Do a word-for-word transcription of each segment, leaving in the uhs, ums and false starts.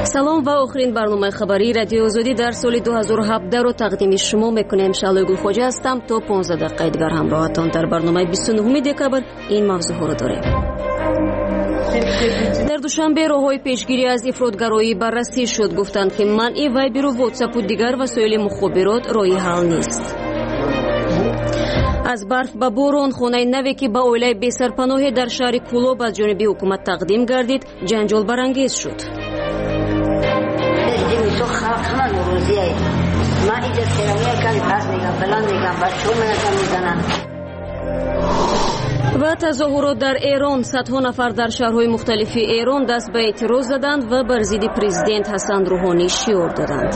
салом ва охирин барномаи хабарии радиои озодӣ дар соли ду ҳазору ҳабдаҳ ро тақдими шумо мекунем. Шаълои Гулхоҷа ҳастам. То понздаҳ дақиқаи дигар ҳамроҳатон. дар барномаи бисту нӯҳуми декабр ин мавзӯъҳоро дорем. дар душанбе роҳҳои пешгирӣ аз ифротгароӣ баррасӣ шуд. гуфтанд ки манъи вайберу вотсапу дигар васоили мухобирот роҳи ҳал нест. аз барф ба борон хонаи наве ки ба оилаи бесарпаноҳе дар шаҳри Кӯлоб аз ҷониби ҳукумат тақдим гардид, ҷанҷол барангез шуд. ва тазоҳурот дар Эрон. садҳо нафар дар шаҳрҳои мухталифи Эрон даст ба эътироз заданд ва бар зидди президент Ҳасан Рӯҳонӣ шиор доданд.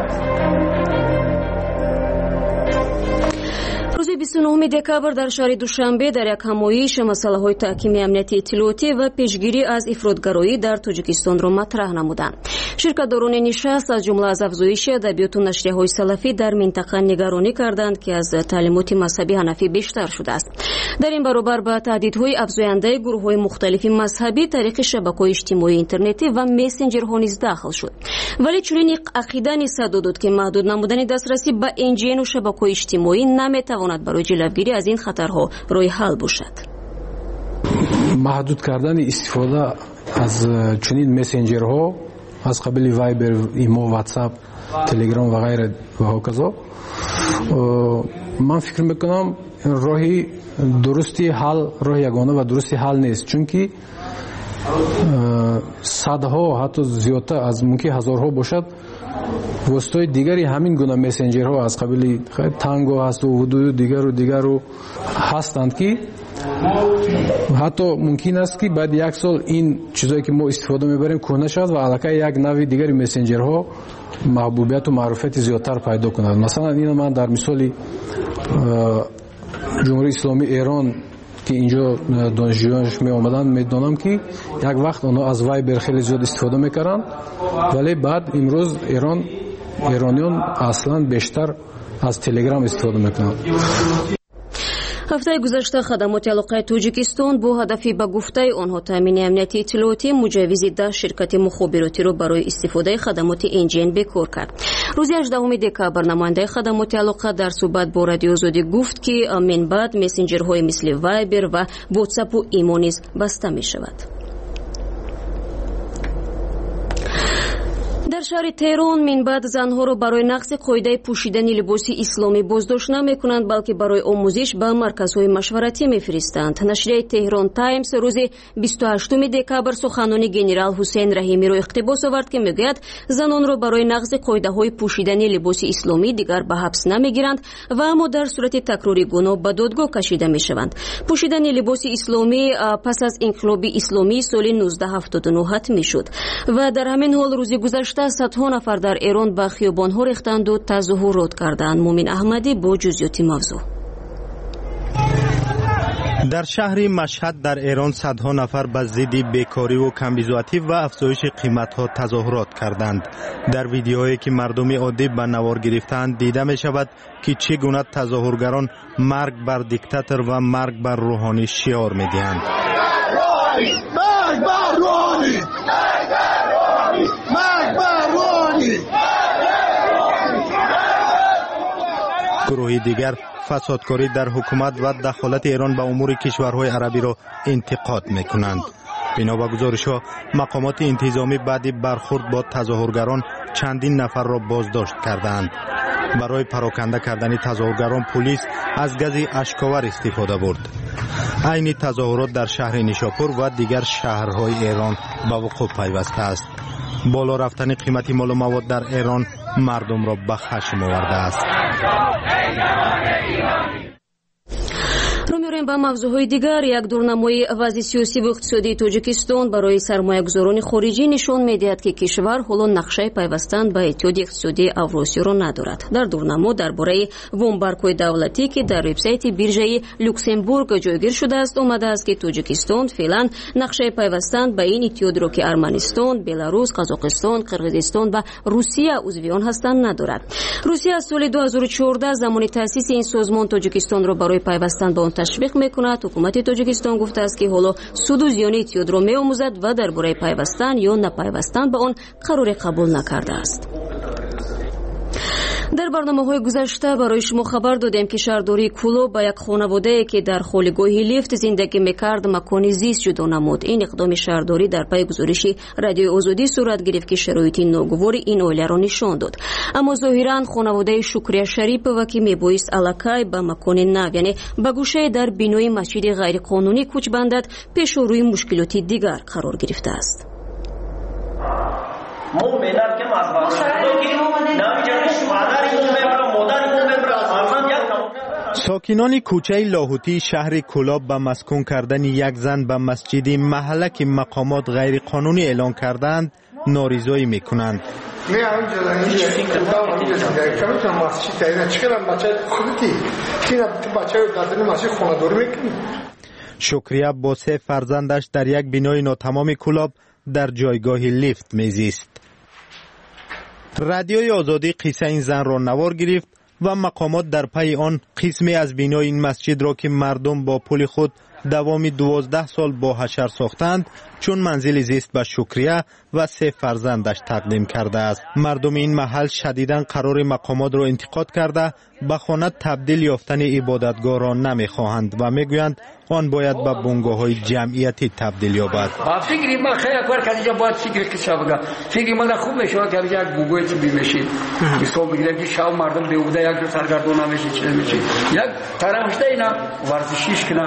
рӯзи бисту нӯҳуми декабр дар шаҳри Душанбе дар як ҳамоиш масъалаҳои таҳкими амнияти иттилоотӣ ва пешгирӣ аз ифротгароӣ дар Тоҷикистонро матраҳ намуданд. ширкатдорони нишаст аз ҷумла аз афзоиши адабиёту нашрияҳои салафӣ дар минтақа нигаронӣ карданд, ки аз таълимоти мазҳаби ҳанафӣ бештар шудааст. дар ин баробар ба таҳдидҳои афзояндаи гурӯҳҳои мухталифи мазҳабӣ тариқи шабакаҳои иҷтимоии интернетӣ ва мессенҷерҳо низ дахл шуд. вале чунин ақида низ садо дод, ки маҳдуд намудани дастрасӣ ба эн ҷи эну шабакаҳои иҷтимоӣ наметавонад барои ҷилавгирӣ аз ин хатарҳо роҳи ҳал бошад. маҳдуд кардани истифода аз чунин мессенҷерҳо аз қабили вайбер, имо, ватсап, телеграм ва ғайра ва ҳоказо, ман фикр мекунам роҳи дурусти ҳал, роҳи ягона ва дурусти ҳал нест, чунки садҳо, ҳатто зиёдтар аз мумкин ҳазорҳо бошад воситаҳои дигари ҳамин гуна мессенҷерҳо аз қабили танго ҳасту ҳудуду дигару дигару ҳастанд, ки ҳатто мумкин аст ки баъди як сол ин чизое ки мо истифода мебарем кӯҳна шавад ва аллакай як нави дигари мессенҷерҳо маҳбубияту маъруфияти зиёдтар пайдо кунад. масалан ин ман дар мисоли ҷумҳурии исломии Эрон ки инҷо донишҷӯёнаш меомаданд медонам, ки як вақт онҳо аз вайбер хеле зиёд истифода мекарданд, вале баъд имрӯз Эрон эрониён аслан бештар аз телеграм истифода мекунанд. ҳафтаи гузашта хадамоти алоқаи Тоҷикистон бо ҳадафи ба гуфтаи онҳо таъмини амнияти иттилоотӣ муҷаввизи да ширкати мухобиротиро барои истифодаи хадамоти эн ҷи эн бекор кард. рӯзи ҳаждаҳуми декабр намояндаи хадамоти алоқа дар суҳбат бо радиои Озодӣ гуфт, ки минбаъд мессенҷерҳои мисли вайбер ва вотсапу имо низ баста мешавад. дар шаҳри Теҳрон минбаъд занҳоро барои нақзи қоидаи пӯшидани либоси исломӣ боздошт намекунанд, балки барои омӯзиш ба марказҳои машваратӣ мефиристанд. нашрияи Теҳрон Таймс рӯзи бисту ҳаштуми декабр суханони генерал Ҳусейн Раҳимиро иқтибос овард, ки мегӯяд занонро барои нақзи қоидаҳои пӯшидани либоси исломӣ дигар ба ҳабс намегиранд ва аммо дар сурати такрори гуноҳ ба додгоҳ кашида мешаванд. пӯшидани либоси исломӣ пас аз инқилоби исломии соли нуздаҳ ҳафтоду нӯҳ ҳатмӣ шуд ва дар ҳамин ҳол рӯзи гузашта садҳо нафар дар Эрон ба хиёбонҳо рехтанду тазоҳурот карданд. Мумин Аҳмадӣ бо ҷузъиёти мавзӯъ. дар шаҳри Машҳад дар Эрон садҳо нафар ба зидди бекориву камбизоатӣ ва афзоиши қиматҳо тазоҳурот карданд. дар видеое ки мардуми оддӣ ба навор гирифтаанд дида мешавад, ки чӣ гуна тазоҳургарон марг бар диктатор ва марг бар Рӯҳонӣ шиор медиҳанд. гурӯҳи дигар фасодкорӣ дар ҳукумат ва дахолати Эрон ба умури кишварҳои арабиро интиқод мекунанд. бино ба гузоришҳо, мақомоти интизомӣ баъди бархурд бо тазоҳургарон чандин нафарро боздошт карданд. барои пароканда кардани тазоҳургарон полис аз гази ашковар истифода бурд. айни тазоҳурот дар шаҳри Нишопур ва дигар шаҳрҳои Эрон ба вуқӯъ пайваста аст. боло рафтани қимати молу мавод дар Эрон мардумро ба хашм оварда аст. рӯ ба мавзӯъҳои дигар. як дурнамои вазъи сиёсиву иқтисодии Тоҷикистон барои сармоягузорони хориҷӣ нишон медиҳад, ки кишвар ҳоло нақшаи пайвастан ба иттиҳоди иқтисодии Авросиёро надорад. дар дурнамо дар бораи вомбаркҳои давлатӣ, ки дар вебсайти биржаи Люксембург ҷойгир шудааст, омадааст, ки Тоҷикистон феълан нақшаи пайвастан ба ин иттиҳодро, ки Арманистон, Беларус, Қазоқистон, Қирғизистон ва Русия узвиён ҳастанд, надорад. русия аз соли ду ҳазору чордаҳ замони таъсиси ин созмон Тоҷикистонро барои пайвастан ба он تشویق میکند. حکومت تاجیکستان گفته است که حالا سود و زیان اعتیاد را میآموزد و درباره پیوستن یا نپیوستن به آن قرار قبول نکرده است. در برنامه‌های گذشته برای شما خبر دادیم که شهرداری کولو با یک خانواده‌ای که در خانه‌گاهی لیفت زندگی می‌کرد مکان زیست جدا نمود. این اقدام شهرداری در پی گزارش رادیوی آزادی صورت گرفت که شرایط ناگوار این عائله را نشان داد. اما ظاهراً خانواده شکریه شریپова که میبایست الکای به مکان نو یعنی به گوشه در بینای مسجد غیر قانونی کوچ بندد پیش روی مشکلاتی دیگر قرار گرفته است. ساکنان کوچه لاهوتی شهر کولاب به مسکون کردن یک زن به مسجد محله که مقامات غیر قانونی اعلان کردند ناریزایی میکنند. شکریه با سه فرزندش در یک بینای ناتمام کولاب در جایگاه لیفت میزیست. رادیوی آزادی قصه این زن را نوار گرفت و مقامات در پی آن قسمی از بینای این مسجد را که مردم با پول خود دوام دوازده سال با حشر ساختند چون منزل زیست به شکریه و سه فرزندش تقدیم کرده است. مردم این محل شدیداً قرار مقامات را انتقاد کرده به خانه تبدیل یافتن عبادتگاه را نمیخواهند و میگویند آن باید به بنگاه‌های جمعیتی تبدیل یابد. فکری ما خیلی کار کردیم باید فکر که شبگه فکری ما خوب میشه که یک بوگوی چی بیمشید حساب میگیریم که شب مردم بیهوده یک دو سرگردون نمیشه چی نمیشه یک طرفشته اینا ورزشیش کنن.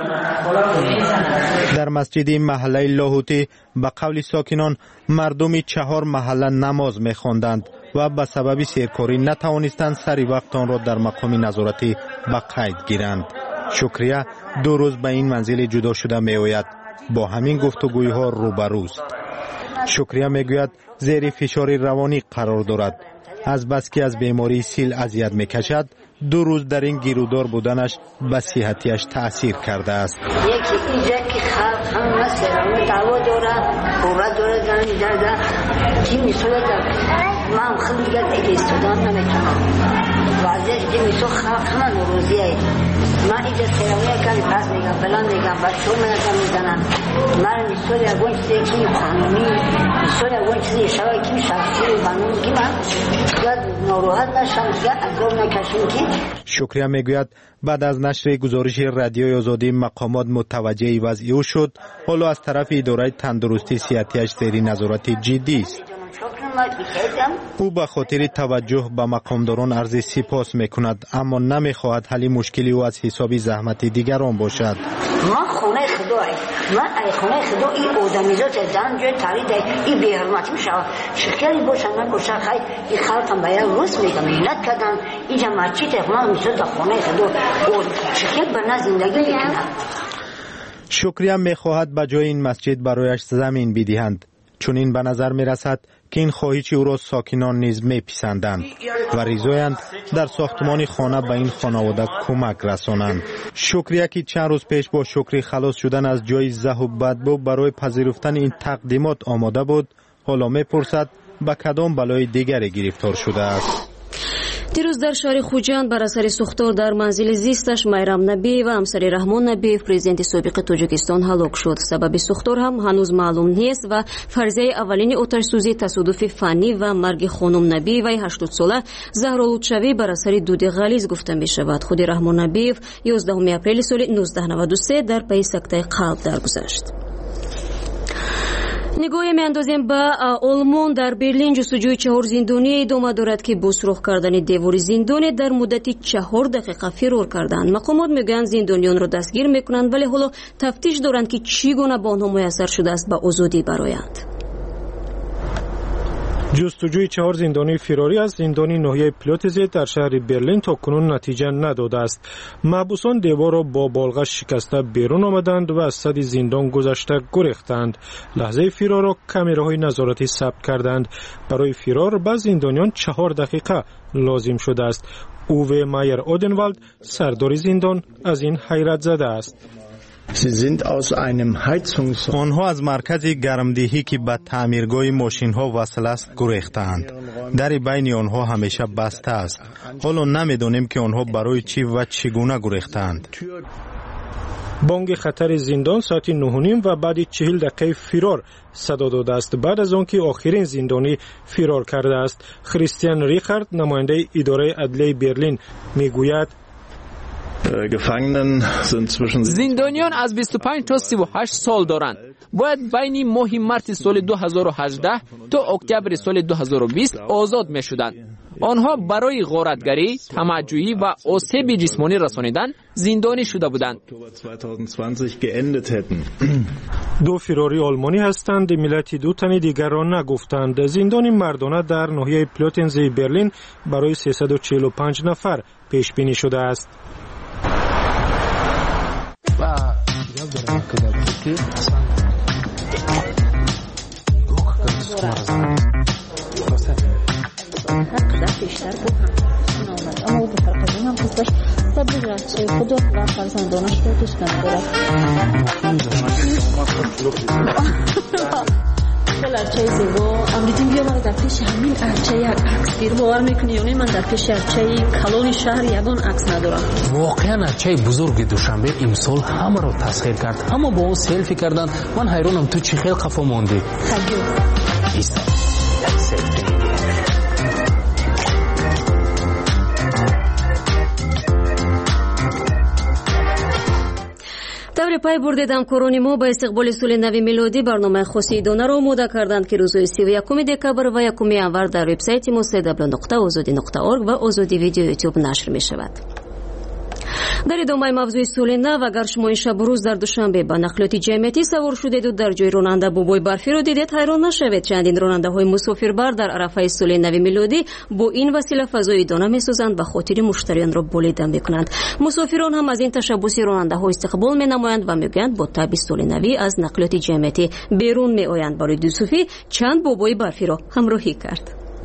در مسجد محله لاهوتی به قول ساکنان مردم چهار محله نماز میخواندند و به سبب سیرکاری نتوانستند سری وقت آن را در مقام نظارتی به قید گیرند. شکریه دو روز به این منزل جدا شده می آید. با همین گفتگوی ها روبروست. شکریه می گوید زیر فشار روانی قرار دارد. از بس که از بیماری سیل اذیت می کشد دو روز در این گیرودار بودنش به صحتیش تأثیر کرده است. یکی اینجا که خلق هم مثلا دعوا داره قوت داره در میدرده که میسوله من خیلی دیگر دیگه استودان نمیتونم وعدهش که میسو خلق همه نوروزیه من اینجا سیرامیه کلی پس میگم فلان میگم بچه هم میگم میزنن من میسوله اگوان چیزی که قانونی میسوله اگوان چیزی شوی که شخصی و قانونی که من دیگر ناروحت نشم دیگر اگرام نکشیم که. شکریه میگوید بعد از نشر گزارش رادیوی آزادی مقامات متوجه وضع او شد. حالا از طرف اداره تندرستی صحتیش زیر نظارت جدی است. او به خاطر توجه به مقامداران عرض سپاس میکند اما نمیخواهد حل مشکلی او از حساب زحمت دیگران باشد. ما خونه خدای من ای خونه خدا این آدمیزات زن جای تارید این بی حرمتی میشه شکلی باشن من گوشه خیلی این خلقم باید روز میگم مهنت کردن اینجا مسجد خونه میشه در خونه خدا شکل برنا زندگی میکنن. شکریه میخواهد به جای این مسجد برایش زمین بدهند چون این به نظر میرسد که این خواهش او را ساکنان نیز میپسندند و ریزایند در ساختمان خانه به این خانواده کمک رسانند. شکریه که چند روز پیش با شکری خلاص شدن از جای زه و بدبو برای پذیرفتن این تقدیمات آماده بود حالا میپرسد به کدام بلای دیگری گرفتار شده است. دیروز در شهر خوجند بر اثر سوختار در منزل زیستش میرام نبی و همسر رحمان نبی پرزیدنت سابق تاجیکستان هلاک شد. سبب سوختار هم هنوز معلوم نیست و فرضیه اولین آتش سوزی تصادف فنی و مرگ خانم نبی و هشتاد ساله زهرا لطفی بر اثر دود غلیظ گفته می شود. خود رحمان نبی یازدهم اپریل سال نوزده نود و سه در پی سکته قلب درگذشت. نگاهی میاندازیم به آلمان. در برلین جستجوی چهار زندانی ادامه دارد که با سوراخ کردن دیوار زندان در مدت چهار دقیقه فرار کردند. مقامات میگویند زندانیان را دستگیر میکنند ولی حالا تفتیش دارند که چگونه به آنها میسر شده است به آزادی برآیند. جستجوی چهار زندانی فراری از زندان ناحیه پلوتزه در شهر برلین تا کنون نتیجه نداده است. محبوسان دیوار را با بالغش شکسته بیرون آمدند و از سد زندان گذشته گریختند. لحظه فرار را کامراهای نظارتی ثبت کردند. برای فرار به زندانیان چهار دقیقه لازم شده است. اووه مایر اودنوالد سردار زندان از این حیرت زده است. آنها از مرکز گرمدهی که به تعمیرگاه ماشین ها وصل است گریختند. در بین آنها همیشه بسته است. حالا نمیدانیم که آنها برای چی و چگونه گریختند. بانگ خطر زندان ساعت نه و نیم و بعد چهل دقیقه فرار صدا داده است. بعد از آنکه آخرین زندانی فرار کرده است. کریستیان ریخارد نماینده اداره عدلیه برلین میگوید زندانیان از بیست و پنج تا سی و هشت سال دارند. باید بین ماه مارس سال دو هزار و هجده تا اکتبر سال دو هزار و بیست آزاد می شدند. آنها برای غارتگری، طمع‌جویی و آسیب جسمانی رسانیدن زندانی شده بودند. دو فراری آلمانی هستند. ملت دو تن دیگر را نگفتند. زندان مردانه در ناحیه پلوتنز برلین برای سیصد و چهل و پنج نفر پیش بینی شده است. ارچه زیبا امریدیم بیا من در پیش همین ارچه یک عکس گیر باور میکنی یا نه من در پیش ارچه کلون شهر یگان عکس ندارم. واقعا ارچه بزرگ دوشنبه امسال همه رو تسخیر کرد. اما با اون سلفی کردن من حیرانم تو چی خیلی خفا موندی. خجو ایستا یک سلفی тавре пай бурдедам корони мо ба истиқболи соли нави милодӣ барномаи хоси идонаро омода карданд ки рӯзҳои сию якуми декабр ва якуми январ дар вебсайти мо дабл ю дабл ю дабл ю нуқта озодӣ нуқта орг ва озодӣ видео ютуб нашр мешавад. дар идомаи мавзӯи соли нав агар шумо ин шабу рӯз дар душанбе ба нақлиёти ҷамъиятӣ савор шудеду дар ҷои ронанда бобои барфиро дидед, ҳайрон нашавед. чандин ронандаҳои мусофирбар дар арафаи соли нави милодӣ бо ин васила фазои идона месозанд ва хотири муштариёнро болида мекунанд. мусофирон ҳам аз ин ташаббуси ронандаҳо истиқбол менамоянд ва мегӯянд бо таби соли навӣ аз нақлиёти ҷамъиятӣ берун меоянд. барои дусуфӣ чанд бобои барфиро ҳамроҳӣ кард.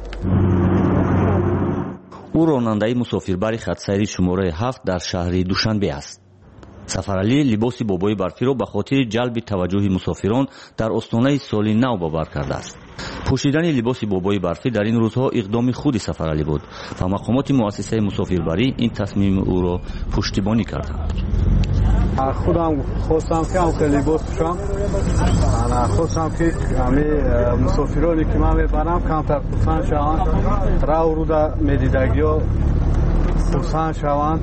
او راننده مسافربری خط سیری شماره هفت در شهر دوشنبه است. سفرعلی لباس بابای برفی را به خاطر جلب توجه مسافران در استانه سال نو باور کرده است. پوشیدن لباس بابای برفی در این روزها اقدام خود سفرعلی بود و مقامات مؤسسه مسافربری این تصمیم او را پشتیبانی کردند. خودم خواستم که هم که لباس پوشم، خواستم که همی مسافرانی که من میبرم کمتر پوسند شوند، راه رو در میدیدگی ها پوسند شوند.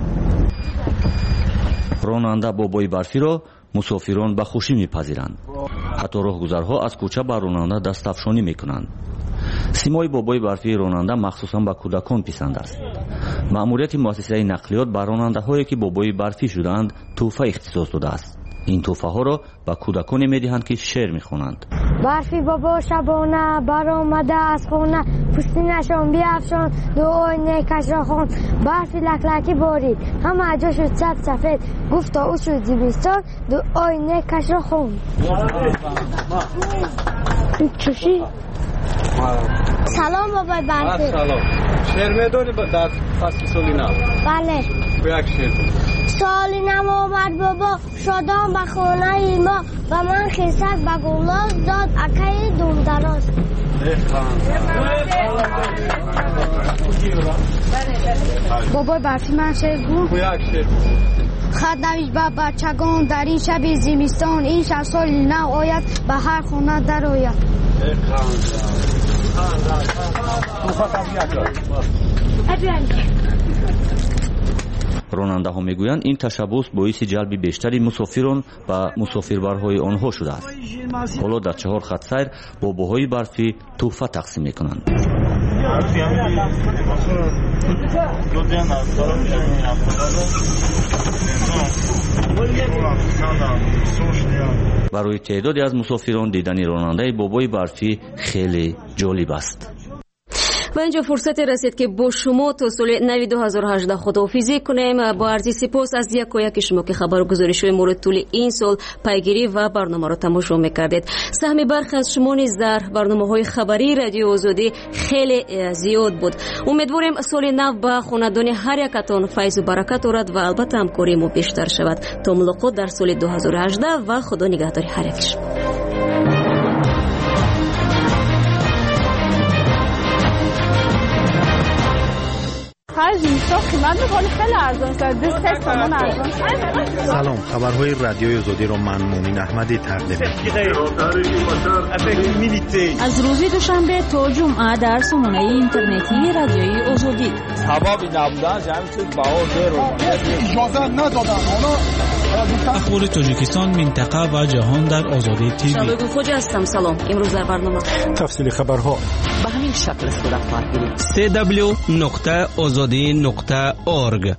راننده بابای برفی را مسافران به خوشی میپذیرند. حتی راهگذرها از کوچه بر راننده دستافشانی میکنند. سیمای بابای برفی راننده مخصوصا به کودکان پسند است. مأموریت مؤسسه نقلیات بر راننده‌هایی که بابای برفی شدند تحفه اختصاص داده است. این تحفه ها را به کودکان میدهند که شعر میخوانند. برفی بابا شبانه برآمده از خانه، پوستینشان بیافشان دو آینه کش را خواند. برفی لکلکی بارید همه جا شد صد سفید، گفتا او شد زمستان دو آینه کش را خواند. چوشی سلام بابای برفی. سلام. شعر میدونی در فصل سالی نو؟ بله. یک شعر. سالی نو آمد بابا شادان به خانه ما و من خیسک به گلاس داد اکای دوم دراز. بابای برفی من شعر گو؟ یک شعر. خط نویش به بچگان در این شب زمستان، این شب سالی نو آید به هر خانه در آید. راننده ها میگویند این تشبوس باعث جلب بیشتری مسافران و مسافربرهای آنها شده است. حالا در چهار خط سیر باباهای برفی تحفه تقسیم میکنند. برای تعدادی از مسافران دیدن راننده بابای برفی خیلی جالب است. و اینجا فرصت رسید که با شما تا سال نو دو هزار و هجده خداحافظی کنیم. با عرض سپاس از یک و یک شما که خبر و گزارش‌های مورد طول این سال پیگیری و برنامه را تماشا می‌کردید. سهم برخی از شما نیز در برنامه‌های خبری رادیو آزادی خیلی زیاد بود. امیدواریم سال نو با خاندان هر یکتان فیض و برکت آورد و البته همکاری ما بیشتر شود. تا ملاقات در سال دو هزار و هجده و خدا نگهدار هر یک شما. خرج نیست، قیمت میکنه خیلی ارزان شد، دو سه تومن ارزان شد. سلام، خبرهای رادیوی آزادی رو من مومین احمدی تقدیم می‌کنم. از روز دوشنبه تا جمعه در سامانه اینترنتی رادیوی آزادی. سبب نبودن جمع چیز بهادر رو اجازه ندادن. اخبار تاجیکستان، منطقه و جهان در آزادی تیوی. شبگون خوجه هستم. سلام. امروز در برنامه تفصیل خبرها به همین شکل صورت خواهد گرفت. سی دبلیو نقطه آزادی نقطه اورگ.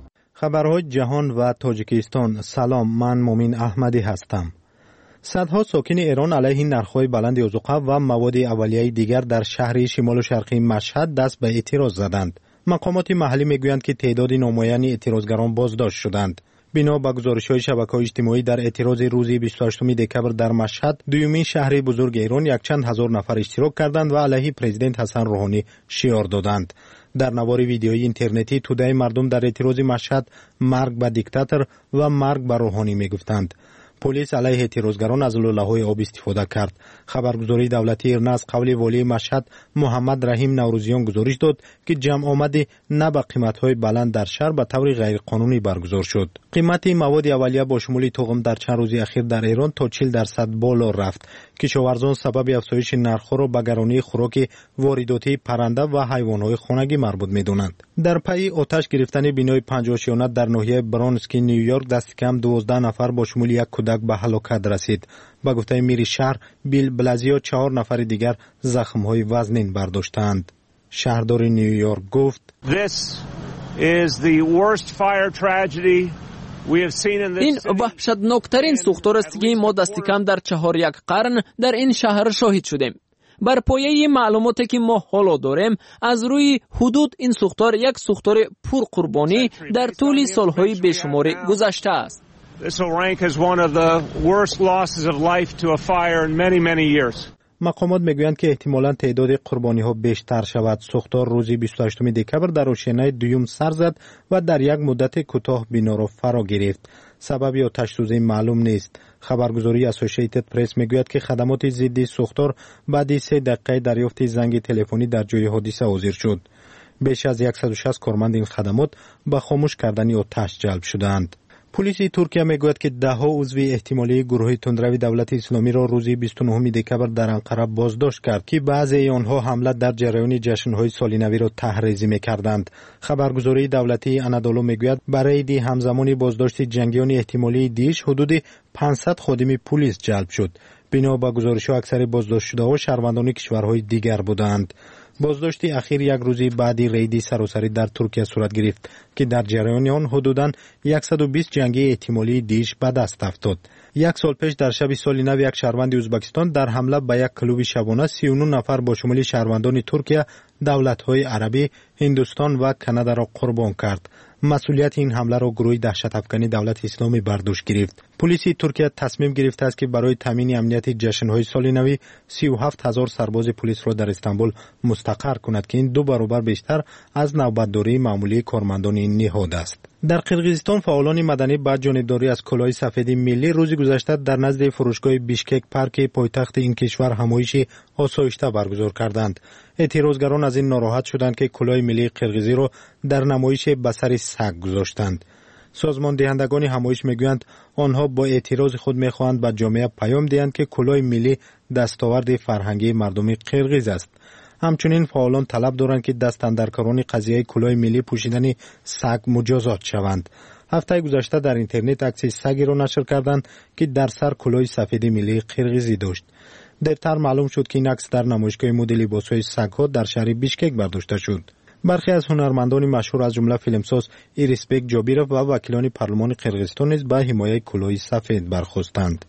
خبرهای جهان و تاجیکستان. سلام، من مومین احمدی هستم. صدها ساکن ایران علیه نرخ‌های بلند اوزوقه و مواد اولیه دیگر در شهر شمال و شرقی مشهد دست به اعتراض زدند. مقامات محلی میگویند که تعداد نمایان اعتراضگران بازداشت شدند. بنا به گزارش‌های شبکه‌های اجتماعی در اعتراض روز بیست و هشتم دکبر در مشهد، دومین شهر بزرگ ایران، یک چند هزار نفر اشتراک کردند و علیه پرزیدنت حسن روحانی شعار دادند. در نوار ویدیویی اینترنتی توده مردم در اعتراض مشهد مرگ به دیکتاتور و مرگ به روحانی میگفتند. پلیس علیه اعتراضگران از لوله‌های آب استفاده کرد. خبرگزاری دولتی ایرنا از قول والی مشهد محمد رحیم نوروزیان گزارش داد که جمع آمدی نه به قیمت‌های بلند در شهر به طور غیرقانونی برگزار شد. قیمت مواد اولیه با شمول تخم در چند روز اخیر در ایران تا چهل درصد بالا رفت. کشاورزان سبب افزایش نرخ‌ها را به گرانی خوراک وارداتی پرنده و حیوانات خانگی مربوط می‌دانند. در پی آتش گرفتن بینای پنج آشیانه در ناحیه برانسکی نیویورک دست کم دوازده نفر با شمول یک کودک به هلاکت رسید. با گفته میر شهر بیل بلازیو چهار نفر دیگر زخم‌های وزنین برداشتند. شهردار نیویورک گفت: This is the worst fire tragedy we have seen in this این وحشتناکترین سوختار است که ما دست کم در چهار یک قرن در این شهر شاهد شدیم. بر پایه معلوماتی که ما حالا داریم، از روی حدود این سوختار یک سوختار پر قربانی در طول سالهای بیشمار گذشته است. This will rank as one of the worst losses of life to a fire in many many years. مقامات میگویند که احتمالاً تعداد قربانی ها بیشتر شود. سوختار روز بیست و هشتم دکبر در روشنای دوم سر زد و در یک مدت کوتاه بنا را فرا گرفت. سبب آتش سوزی معلوم نیست. خبرگزاری اسوسییتد پرس میگوید که خدمات ضد سوختار بعد سه دقیقه دریافت زنگ تلفنی در جای حادثه حاضر شد. بیش از صد و شصت کارمند این خدمات به خاموش کردن آتش جلب شدند. پلیس ترکیه میگوید که ده ها عضو احتمالی گروه تندروی دولت اسلامی را روز بیست و نهم دکبر در انقره بازداشت کرد که بعضی آنها حمله در جریان جشن‌های سال نو را تحریض می‌کردند. خبرگزاری دولتی انادولو میگوید برای دی همزمان بازداشت جنگیان احتمالی دیش حدود پانصد خادم پلیس جلب شد. بنا به گزارش‌ها اکثر بازداشت شده‌ها شهروندان کشورهای دیگر بودند. بازداشت اخیر یک روزی بعدی ریدی سراسری در ترکیه صورت گرفت که در جریان آن حدوداً صد و بیست جنگی احتمالی دیش به دست افتاد. یک سال پیش در شب سال نو یک شهروند ازبکستان در حمله به یک کلوب شبانه سی و نه نفر با شمول شهروندان ترکیه، دولت‌های عربی، هندوستان و کانادا را قربان کرد. مسئولیت این حمله را گروه دهشت افکنی دولت اسلامی بر دوش گرفت. پلیس ترکیه تصمیم گرفته است که برای تامین امنیت جشن‌های سال نو سی و هفت هزار سرباز پلیس را در استانبول مستقر کند که این دو برابر بیشتر از نوبتداری معمولی کارمندان این نهاد است. در قرقیزستان فعالان مدنی با جانبداری از کلاه سفید ملی روز گذشته در نزد فروشگاه بیشکک پارک پایتخت این کشور همایش آسایشته برگزار کردند. اعتراضگران از این ناراحت شدند که کلاه ملی قرقیزی را در نمایش به سر سگ گذاشتند. سازمان دهندگان همایش میگویند آنها با اعتراض خود میخواهند به جامعه پیام دهند که کلاه ملی دستاورد فرهنگی مردم قرقیز است. همچنین فعالان طلب دارند که دستاندرکاران قضیه کلاه ملی پوشیدن سگ مجازات شوند. هفته گذشته در اینترنت عکس سگی را نشر کردند که در سر کلاه سفید ملی قرقیزی داشت. دیرتر معلوم شد که این عکس در نمایشگاه مد لباس‌های سگ‌ها در شهر بیشکک برداشته شد. برخی از هنرمندان مشهور از جمله فیلمساز ایریسبک جابیروف و وکیلان پارلمان قرقیزستان نیز به حمایت کلاه سفید برخاستند.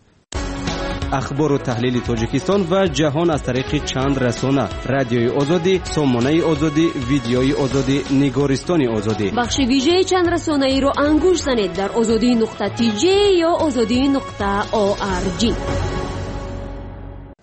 اخبار و تحلیل تاجیکستان و جهان از طریق چند رسانه: رادیوی آزادی، سامانه آزادی، ویدیوی آزادی، نگارستان آزادی. بخش ویژه چند رسانه ای را انگوش زنید در آزادی نقطه تی جی یا آزادی نقطه او آر جی.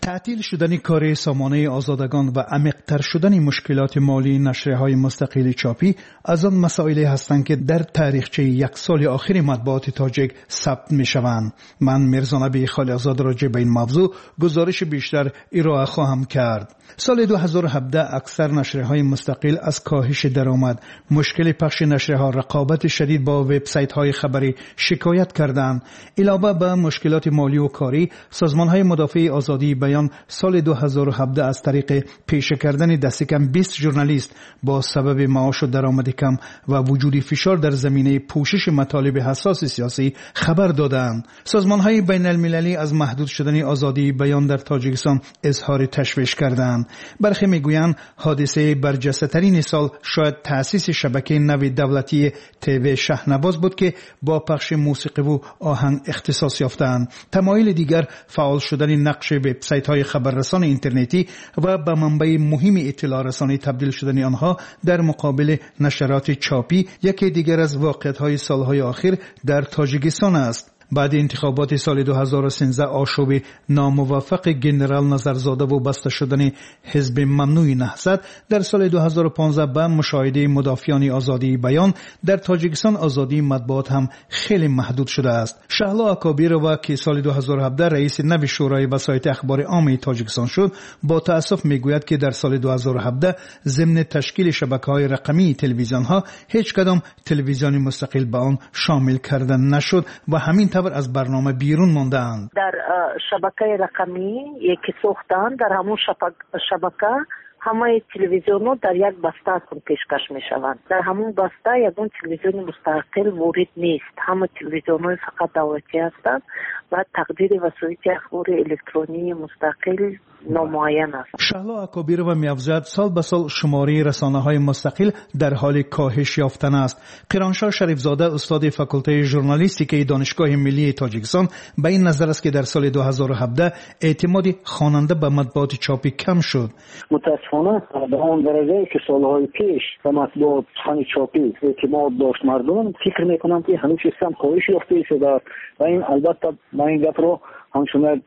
تعطیل شدن کار سامانه آزادگان و عمیق‌تر شدن مشکلات مالی نشریه‌های مستقل چاپی از آن مسائلی هستند که در تاریخچه یک سال آخر مطبوعات تاجیک ثبت می‌شوند. من میرزا نبی خالقزاده راجع به این موضوع گزارش بیشتر ارائه خواهم کرد. سال دو هزار و هفده اکثر نشریه‌های مستقل از کاهش درآمد، مشکل پخش نشریه‌ها، رقابت شدید با وبسایت‌های خبری شکایت کردند. علاوه بر مشکلات مالی و کاری، سازمان‌های مدافع آزادی بیان سال دو هزار و هفده از طریق پیشه کردن دست کم بیست ژورنالیست با سبب معاش و درآمد کم و وجود فشار در زمینه پوشش مطالب حساس سیاسی خبر دادند. سازمان‌های بین‌المللی از محدود شدن آزادی بیان در تاجیکستان اظهار تشویش کردند. برخی میگویند حادثه برجسته‌ترین سال شاید تأسیس شبکه نو دولتی تیوی شهنواز بود که با پخش موسیقی و آهنگ اختصاص یافتند. تمایل دیگر فعال شدن نقش وبسایت‌های خبررسان اینترنتی و به منبع مهم اطلاع رسانی تبدیل شدن آنها در مقابل نشرات چاپی یکی دیگر از واقعیت‌های سالهای آخر در تاجیکستان است. بعد انتخابات سال دو هزار و سیزده آشوب ناموفق گنرال نظرزاده و بسته شدن حزب ممنوع نهضت در سال دو هزار و پانزده به مشاهده مدافعان آزادی بیان در تاجیکستان آزادی مطبوعات هم خیلی محدود شده است. شهلا اکابیروا که سال دو هزار و هفده رئیس نو شورای وسایط اخبار عام تاجیکستان شد، با تأسف میگوید که در سال دو هزار و هفده ضمن تشکیل شبکه‌های رقمی تلویزیون‌ها هیچ کدام تلویزیون مستقل به آن شامل کردن نشد و همین از برنامه بیرون ماندند. در شبکه رقمی یکی ساختن در همون شبکه همه تلویزیون‌ها در یک بسته پیشکش می‌شوند. در همون بسته یگان تلویزیون مستقل وارد نیست. همه تلویزیون‌ها فقط دولتی هستند و تقدیر وسایط اخبار الکترونی مستقل نامعین است. شهلا اکابیروا می‌افزاید سال به سال شماره رسانه‌های مستقل در حال کاهش یافتن است. قیرانشاه شریفزاده استاد فاکولته ژورنالیستیک دانشگاه ملی تاجیکستان به این نظر است که در سال دو هزار و هفده اعتماد خواننده به مطبوعات چاپی کم شد. متاسفانه به آن درجه که سالهای پیش به مطبوعات چاپی اعتماد داشت مردم، فکر می‌کنم که هنوز هم کاهش یافته شده و این البته من این گپ رو همچون یک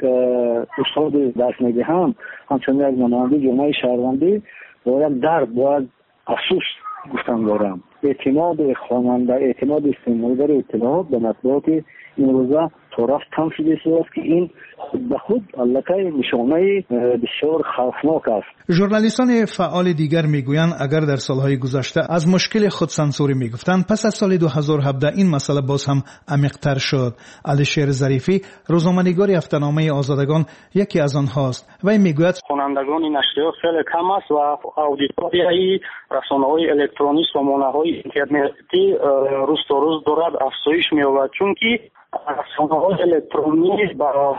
استاد درس میدهم، همچون یک نماینده جامعه شهروندی باید درد باید افسوس گفتن دارم. اعتماد خواننده، اعتماد استعمالگر اطلاعات به مطبوعات این روزا طرف کم شده است که این خود به خود البته نشانه بسیار خوفناک است. ژورنالیستان فعال دیگر میگویند اگر در سالهای گذشته از مشکل خودسانسوری میگفتند، پس از سال دو هزار و هفده این مسئله باز هم عمیق‌تر شد. علیشیر ظریفی روزنامه‌نگار هفته‌نامه آزادگان یکی از آنهاست و این میگوید خوانندگان نشریات خیلی کم است و اودیتوریای رسانه‌های الکترونیک و سامانه‌های اینترنتی روز تا روز دارد افزایش می‌یابد، چون که رسانه‌های الکترونیک با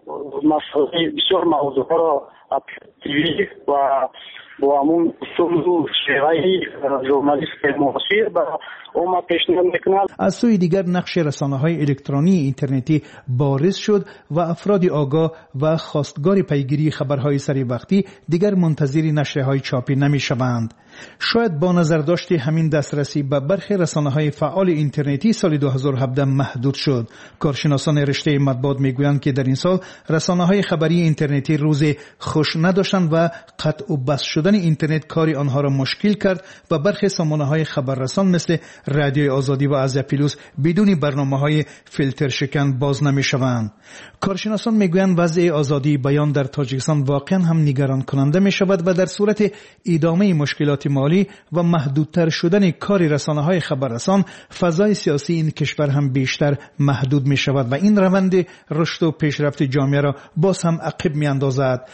مسائل بسیار موضوع‌ها را اپلیکتیوی و با همون اصول شیوهی ژورنالیست معاصر با اوما پیشنهاد میکنند. از سوی دیگر نقش رسانه‌های الکترونی اینترنتی بارز شد و افراد آگاه و خواستگار پیگیری خبرهای سری وقتی دیگر منتظر نشریه‌های چاپی نمی‌شوند. شاید با نظر داشت همین دسترسی به برخی رسانه‌های فعال اینترنتی سال دو هزار و هفده محدود شد. کارشناسان رشته مطبوعات میگویند که در این سال رسانه‌های خبری اینترنتی روز خوش نداشتند و قطع و بس شدن اینترنت کاری آنها را مشکل کرد و برخی سامانه‌های خبررسان مثل رادیوی آزادی و ازپیلوس بدون برنامه‌های فیلتر شکن باز نمی‌شوند. کارشناسان میگویند وضع آزادی بیان در تاجیکستان واقعا هم نگران کننده می‌شود و در صورت ادامه مشکلات مالی و محدودتر شدن کار رسانه‌های خبررسان، فضای سیاسی این کشور هم بیشتر محدود می‌شود و این روند رشد و پیشرفت جامعه را باز هم عقب می‌اندازد.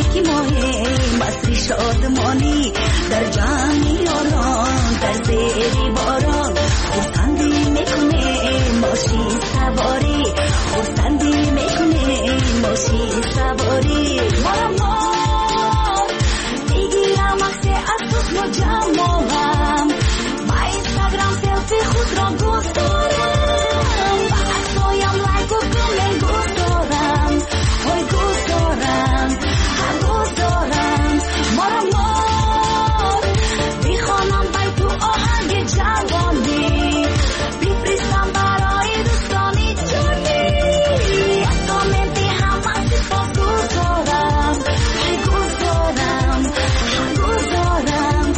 یکی ماه مصری شادمانی در جمع یاران در زیر باران خورسندی میکنه ماشین سواری خورسندی میکنه ماشین سواری مارم مار میگیرم عکس از حسن و جمالم با اینستاگرام سلفی خود را گذارم با عکسایم لایک و کامنت گذارم های گذارم هم گذارم مارم مار میخوانم بای تو آهنگ جوانی بفرستم برای دوستانی جانی از کامنتی هم از سپاس گذارم های گذارم هم گذارم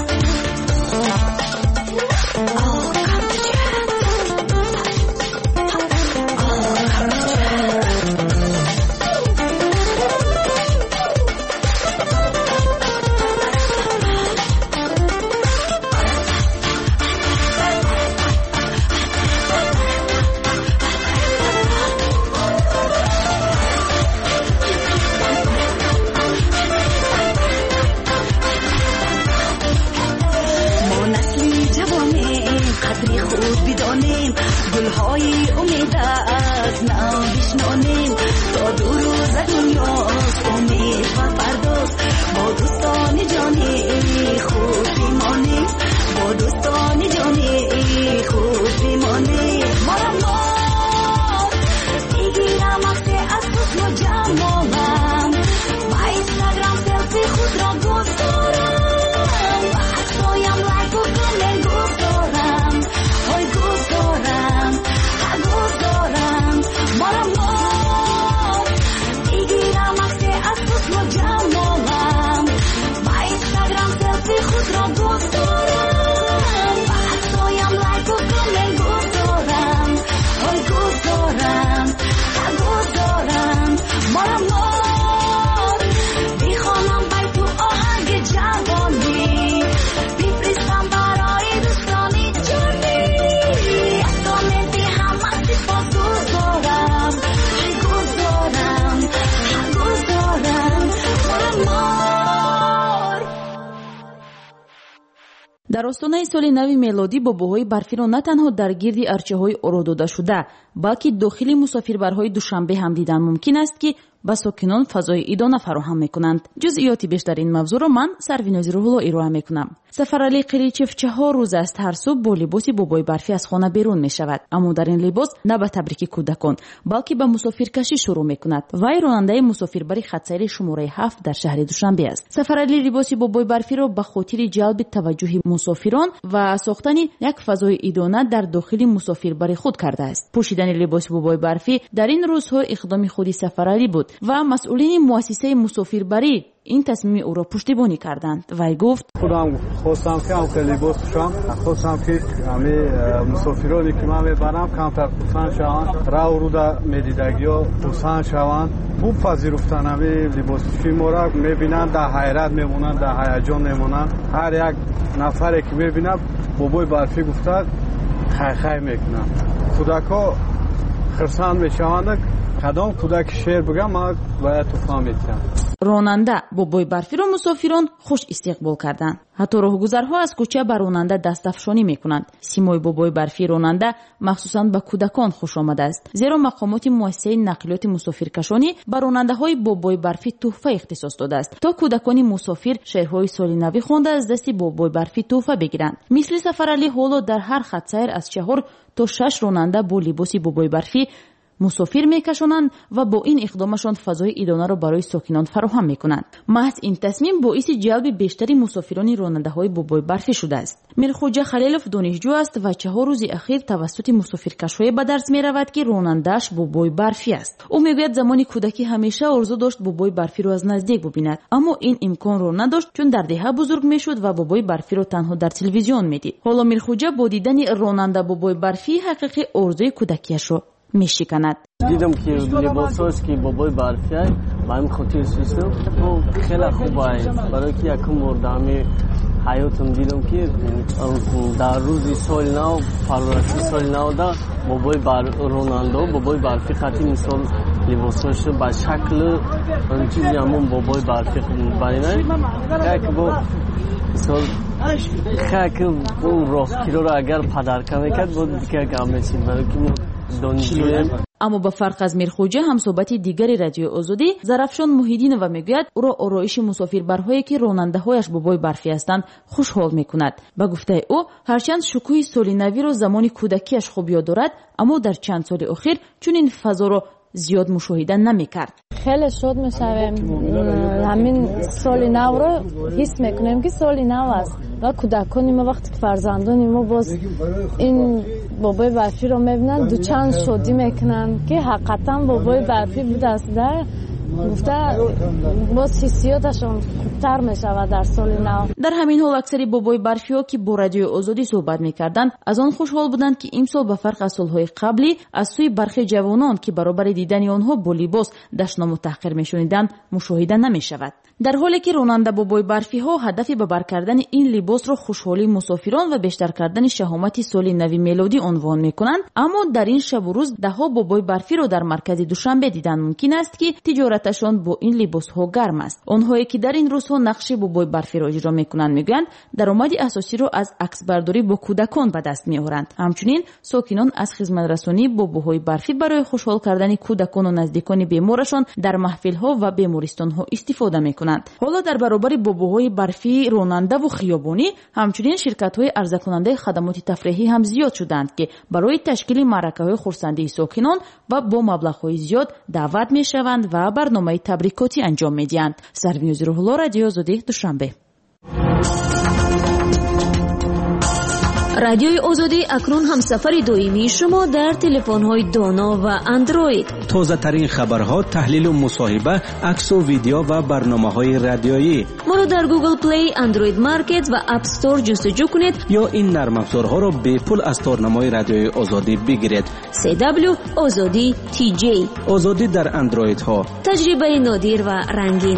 ما نسلی جوانه قدری خود بدانیم گلهای امید از نو بشنانیم تا دو روز دنیاست امید و فرداست با دوستان جانی خود بمانیم با دوستان جانی خود بمانیم مارم مار میگیرم عکس از حسن و جمالم با اینستاگرام سلفی خود را گذارم با عکسایم لایک و کامنت گذارم های گذارم هم گذارم مارم مار میگیرم عکس از حسن و جمالم با اینستاگرام سلفی خود را گذارم با عکسایم لایک و کامنت گذارم های گذارم هم گذارم مارم مار میخوانم بای تو آهنگ جوانی بفرستم برای دوستانی جانی از کامنتی هم از سپاس گذارم های گذارم هم گذارم مارم مار. در آستانه سال نو میلادی باباهای برفی را نه تنها در گرد ارچه‌های آرا داده شده بلکه داخل مسافربرهای دوشنبه هم دیدن ممکن است که به ساکنان فضای ادانه فراهم میکنند. جزئیات بیشتر این موضوع را من سرویناز روح‌الله ارائه میکنم. سفرعلی قلیچف چهار روز است هر صبح با لباس بابای برفی از خانه بیرون میشود، اما در این لباس نه به تبریک کودکان بلکه به مسافرکشی شروع میکند. وی راننده مسافربری خطسیر شماره هفت در شهر دوشنبه است. سفرعلی لباس بابای برفی را به خاطر جلب توجه مسافران و ساختن یک فضای ادانه در داخل مسافربری خود کرده است. پوشیدن لباس بابای برفی در این روزها اقدام خودی سفرعلی بود و مسئولین مؤسسه مسافربری این تصمیم او را پشتیبانی کردند. وی گفت خودم خواستم که هم خیلی لباس پوشم، خواستم که همه مسافرانی که من میبرم کمتر پوشان شوند، راه رو در میدیدگی ها پوشان شوند. خوب پذیرفتن همه لباس پوشی ما را میبینند، در حیرت میمونند، در هیجان میمونند. هر یک نفری که میبینند بابای برفی گفته خی خی میکنند. کودکا خرسند میشوند. کدام کودک شعر بگم من باید تو فهمیدم. راننده بابای برفی را مسافران خوش استقبال کردند. حتی راهگذرها از کوچه به راننده دستافشانی میکنند. سیمای بابای برفی راننده مخصوصاً به کودکان خوش آمده است، زیرا مقامات مؤسسه نقلیات مسافرکشانی به راننده های بابای برفی تحفه اختصاص داده است تا کودکان مسافر شعرهای سال نو خوانده از دست بابای برفی تحفه بگیرند. مثل سفرعلی حالا در هر خط سیر از چهار تا شش راننده با لباس بابای برفی مسافر میکشونند و با این اقدامشان فضای ادانه را برای ساکنان فراهم میکنند. محض این تصمیم باعث جلب بیشتری مسافران راننده های بابای برفی شده است. میرخوجه خلیلوف دانشجو است و چهار روز اخیر توسط مسافرکش‌های به درس میرود که راننده‌اش بابای برفی است. او میگوید زمانی کودکی همیشه آرزو داشت بابای برفی را از نزدیک ببیند، اما این امکان را نداشت چون در دهه بزرگ میشد و بابای برفی را تنها در تلویزیون میدید. حالا میرخوجه با دیدن راننده بابای برفی حقیقی آرزوی کودکیش را میشکند. دیدم که لباساش که بابای برفی است، من خاطر سیستم خیلی خوبه برای که یکم مردمی حیاتم دیدم که در روز سال نو پرورشی سال نو دا بابای بر رونالدو بابای برفی خطی مثال لباساش به شکل چیزی همون بابای برفی بینه که با مثال خاک اون راستگیرا رو اگر پدرکه میکرد بود دیگه گم میشید برای که ما دانشجویم. اما با فرق از میرخوجه هم صحبت دیگری رادیو آزادی زرافشان محیدین و میگوید او را آرایش مسافربرهایی که راننده هایش بابای برفی هستند خوشحال میکند. با گفته او هرچند شکوه سال نوی را زمان کودکیش خوب یاد دارد اما در چند سال اخیر چون این فضا را زیاد مشاهده نمیکرد. خیلی شاد میشویم همین سال نو رو حس میکنیم که سال نو است و کودکان ما وقتی که فرزندان ما باز این بابای برفی رو میبینن دو چند شادی میکنن که حقیقتا بابای برفی بوده است. در گفته باز حسیاتشون خوبتر میشود در سال نو. در همین حال اکثری بابای برفی ها که با رادیو آزادی صحبت میکردند از آن خوشحال بودند که امسال به فرق از سالهای قبلی از سوی برخی جوانان که برابر دیدن آنها با لباس دشنام و تحقیر میشنیدند مشاهده نمیشود. در حالی که راننده بابای برفی ها هدف به بر کردن این لباس را خوشحالی مسافران و بیشتر کردن شهامت سال نو میلادی عنوان میکنند، اما در این شب و روز ده ها بابای برفی را در مرکز دوشنبه دیدن ممکن است که تجارتشان با این لباس ها گرم است. آنهایی که در این روزها نقش بابای برفی را اجرا میکنند میگویند درآمد اساسی را از عکس برداری با کودکان به دست میآورند. همچنین ساکنان از خدمت رسانی باباهای برفی برای خوشحال کردن کودکان و نزدیکان بیمارشان در محفل ها و بیمارستان ها استفاده میکنند. حالا در برابر باباهای برفی راننده و خیابانی همچنین شرکت های عرضه کننده خدمات تفریحی هم زیاد شدند که برای تشکیل معرکه های خرسندی ساکنان و با مبلغ های زیاد دعوت می شوند و برنامه تبریکاتی انجام می دهند. سروینوز روح‌الله، رادیو آزادی، دوشنبه. رادیوی آزادی اکنون همسفر دائمی شما در تلفن‌های دانا و اندروید. تازه ترین خبرها، تحلیل و مصاحبه، عکس و ویدیو و برنامه‌های رادیویی. ما را در گوگل پلی، اندروید مارکت و اپ استور جستجو کنید یا این نرم افزارها را به پول از تارنمای رادیوی آزادی بگیرید. سی دبلیو آزادی تی جی. آزادی در اندروید ها. تجربه نادر و رنگین.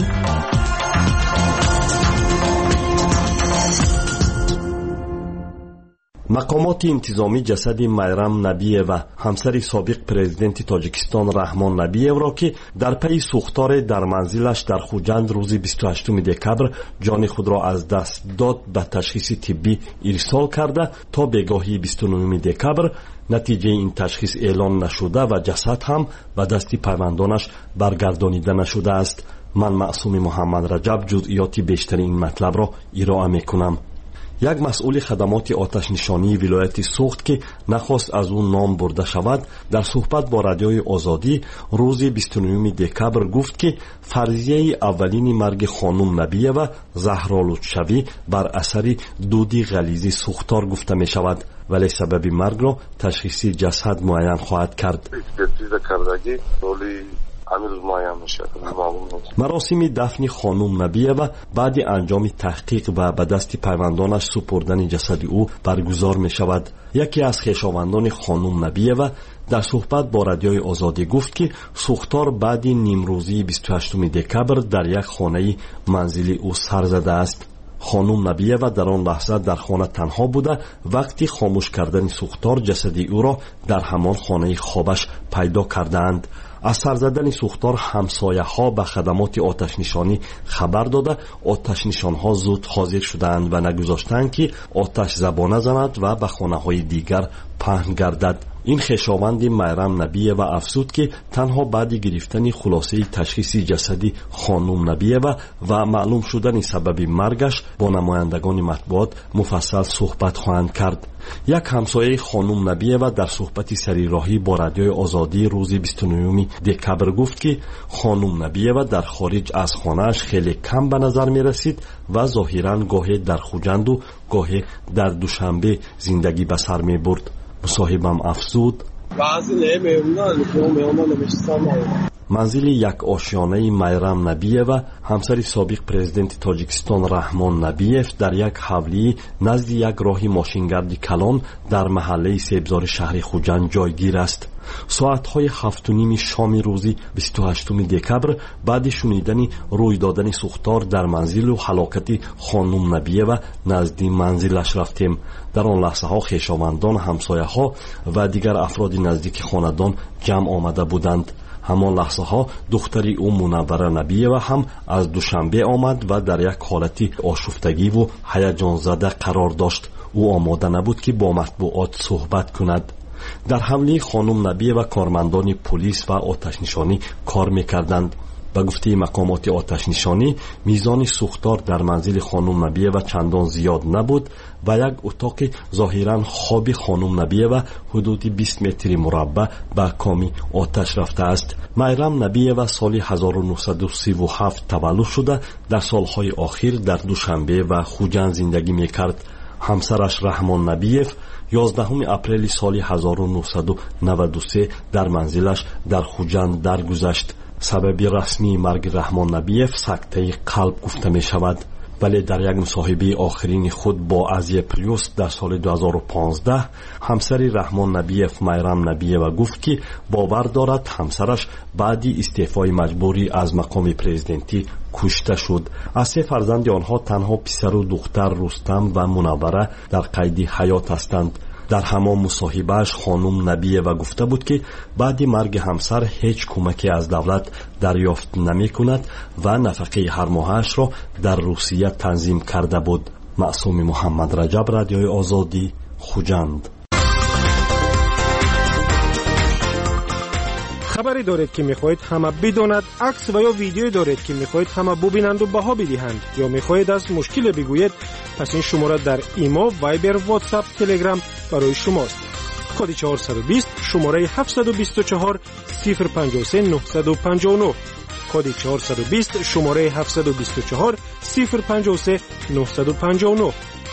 مقامات انتظامی جسد میرم نبیه و همسر سابق پرزیدنت تاجیکستان رحمان نبیه را که در پی سوختار در منزلش در خوجند روز بیست و هشتم دکبر جان خود را از دست داد به تشخیص طبی ارسال کرده تا بگاهی بیست و نهم دکبر نتیجه این تشخیص اعلان نشده و جسد هم به دست پیوندانش برگردانیده نشده است. من معصوم محمد رجب جزئیات بیشتر این مطلب را ارائه میکنم. یک مسئول خدمات آتش نشانی ولایت سوخت که نخواست از اون نام برده شود در صحبت با رادیوی آزادی روز بیست و نهم دکبر گفت که فرضیه اولین مرگ خانم نبیه و زهرا لطفشوی بر اثر دودی غلیظ سوختار گفته می شود، ولی سبب مرگ را تشخیص جسد معین خواهد کرد. مراسم دفن خانم نبیه و بعد انجام تحقیق و به دست پیوندانش سپردن جسد او برگزار می شود. یکی از خویشاوندان خانم نبیه و در صحبت با رادیوی آزادی گفت که سوختار بعد نیمروزی بیست و هشتم دکبر در یک خانه منزل او سر زده است. خانم نبیه و در آن لحظه در خانه تنها بوده وقتی خاموش کردن سوختار جسد او را در همان خانه خوابش پیدا کردند. از سر زدن سوختار همسایه ها به خدمات آتش نشانی خبر داده آتش نشان ها زود حاضر شدند و نگذاشتند که آتش زبانه زند و به خانه های دیگر پهن گردد. این خویشاوند میرم نبیه و افزود که تنها بعد گرفتن خلاصه تشخیص جسدی خانم نبیه و و معلوم شدن سبب مرگش با نمایندگان مطبوعات مفصل صحبت خواهند کرد. یک همسایه خانم نبیه و در صحبتی سریراهی با رادیوی آزادی روز بیست و نهم دکبر گفت که خانم نبیه و در خارج از خانهش خیلی کم به نظر می رسید و ظاهرا گاهی در خوجند و گاهی در دوشنبه زندگی به سر می برد. مصاحبم افزود منزل یک آشیانه میرم نبیه و همسر سابق پرزیدنت تاجیکستان رحمان نبیف در یک حولی نزد یک راه ماشینگرد کلان در محله سبزار شهر خوجند جایگیر است. ساعتهای هفت و نیم شام روزی بیست و هشتم دکبر بعد شنیدن روی دادن سوختار در منزل و هلاکت خانم نبیه نزدیک منزلش رفتیم. در آن لحظه ها خویشاوندان، همسایه ها و دیگر افراد نزدیک خاندان جمع آمده بودند. همان لحظه ها دختری او منوره نبیه و هم از دوشنبه آمد و در یک حالتی آشفتگی و هیجان زده قرار داشت. او آماده نبود که با مطبوعات صحبت کند. در حمله خانم نبیه و کارمندان پلیس و آتش نشانی کار میکردند. به گفته مقامات آتش نشانی میزان سوختار در منزل خانم نبیه و چندان زیاد نبود و یک اتاق ظاهرا خواب خانم نبیه و حدود بیست متر مربع به کامی آتش رفته است. میرم نبیه و سال هزار و نهصد و سی و هفت تولد شده در سالهای آخر در دوشنبه و خوجند زندگی میکرد. همسرش رحمان نبیف یازدهم اپریل سال هزار و نهصد و نود و سه در منزلش در خوجند درگذشت. سبب رسمی مرگ رحمان نبیف سکته قلب گفته می شود، ولی در یک مصاحبه آخرین خود با ازیه پلیوس در سال دو هزار و پانزده همسر رحمان نبیف میرم نبیه و گفت که باور دارد همسرش بعدی استعفای مجبوری از مقام پرزیدنتی کشته شد. از سه فرزند آنها تنها پسر و دختر رستم و منوره در قید حیات هستند. در همان مصاحبهش خانم نبیه و گفته بود که بعد مرگ همسر هیچ کمکی از دولت دریافت نمی کند و نفقه هر ماهش را در روسیه تنظیم کرده بود. معصوم محمد رجب، رادیوی آزادی، خوجند. خبری دارید که میخواهید همه بداند، عکس و یا ویدیویی دارید که میخواهید همه ببینند و بها بدهند، یا میخواهید از مشکل بگویید، پس این شماره در ایما، وایبر، واتساپ، تلگرام برای شماست. کد چهارصد و بیست شماره هفتصد و بیست و چهار صفر پنجاه و سه نهصد و پنجاه و نه. کد چهارصد و بیست شماره هفتصد و بیست و چهار صفر پنجاه و سه نهصد و پنجاه و نه.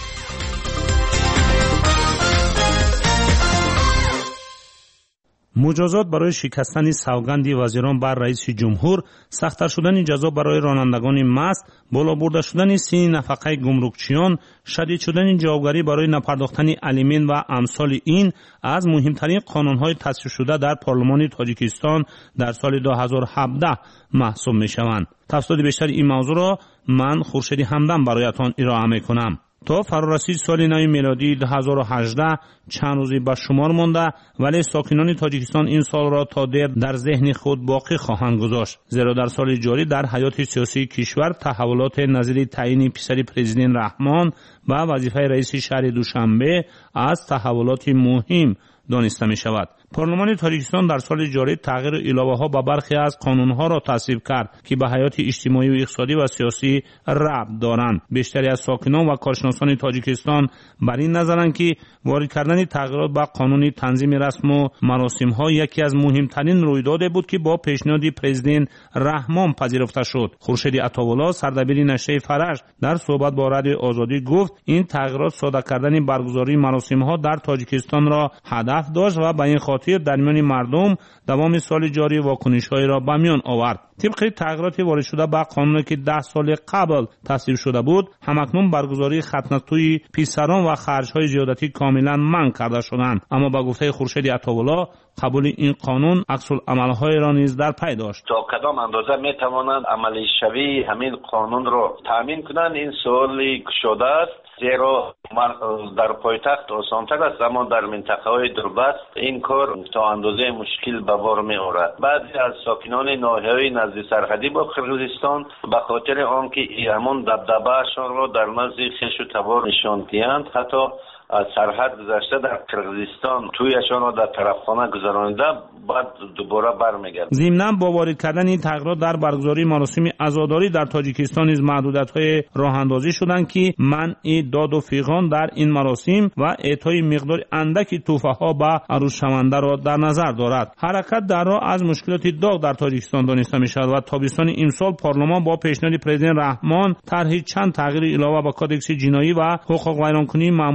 مجازات برای شکستن سوگند وزیران بر رئیس جمهور، سخت‌تر شدن جزا برای رانندگان مست، بالا برده شدن سین نفقه گمرکچیان، شدید شدن جوابگری برای نپرداختن الیمن و امثال این از مهمترین قانون‌های تصویب شده در پارلمان تاجیکستان در سال دو هزار و هفده محسوب می‌شوند. تفصیل بیشتر این موضوع را من خورشید همدم برایتان ارائه می‌کنم. تا فرارسید سال نو میلادی دو هزار و هجده چند روزی به شمار مانده، ولی ساکنان تاجیکستان این سال را تا دیر در ذهن خود باقی خواهند گذاشت، زیرا در سال جاری در حیات سیاسی کشور تحولات نظیر تعیین پسر پرزیدنت رحمان و وظیفه رئیس شهر دوشنبه از تحولات مهم دانسته می شود. پارلمان تاجیکستان در سال جاری تغییر علاوه ها به برخی از قانونها را تصویب کرد که به حیات اجتماعی و اقتصادی و سیاسی ربط دارند. بیشتری از ساکنان و کارشناسان تاجیکستان بر این نظرند که وارد کردن تغییرات به قانون تنظیم رسم و مراسم ها یکی از مهمترین رویداد بود که با پیشنهاد پرزیدنت رحمان پذیرفته شد. خورشید عطاولا، سردبیر نشریه فرش، در صحبت با رادیوی آزادی گفت این تغییرات ساده کردن برگزاری مراسم ها در تاجیکستان را هدف داشت و به این خاطر در میان مردم دوام سال جاری واکنش‌هایی را به میان آورد. طبق تغییرات وارد شده به قانونی که ده سال قبل تصویب شده بود، همکنون برگزاری ختنه‌توی پسران و خرج‌های زیادتی کاملا منع کرده شدند. اما با گفته خورشید عطاولا قبول این قانون عکس‌العمل‌های را نیز در پی داشت. تا کدام اندازه می‌توانند عملی شوی همین قانون را تامین کنند این سوالی گشوده است، زیرا در پایتخت آسان‌تر است اما در منطقه‌های دوربست این کار تا اندازه مشکل به بار می‌آورد. بعضی از ساکنان ناحیه‌های نزدیک سرحدی با قرغیزستان به خاطر آنکه همون دبدبه‌شان را در نزد خویش و تبار نشان دهند، حتی از سرحد گذشته در قرغیزستان تویشان را در طرفخانه گذرانیده بعد دوباره برمیگردند. ضمناً با وارد کردن این تغییرات در برگزاری مراسم عزاداری در تاجیکستان نیز محدودیت‌های راه اندازی شدند که منع داد و فیغان در این مراسم و اعطای مقدار اندکی تحفه‌ها به عروس شونده را در نظر دارد. حرکت در راه از مشکلات داغ در تاجیکستان دانسته می‌شود و تابستان امسال پارلمان با پیشنهاد پرزیدنت رحمان طرح چند تغییر علاوه به کدکس جنایی و حقوق ویرانکنی معمولی را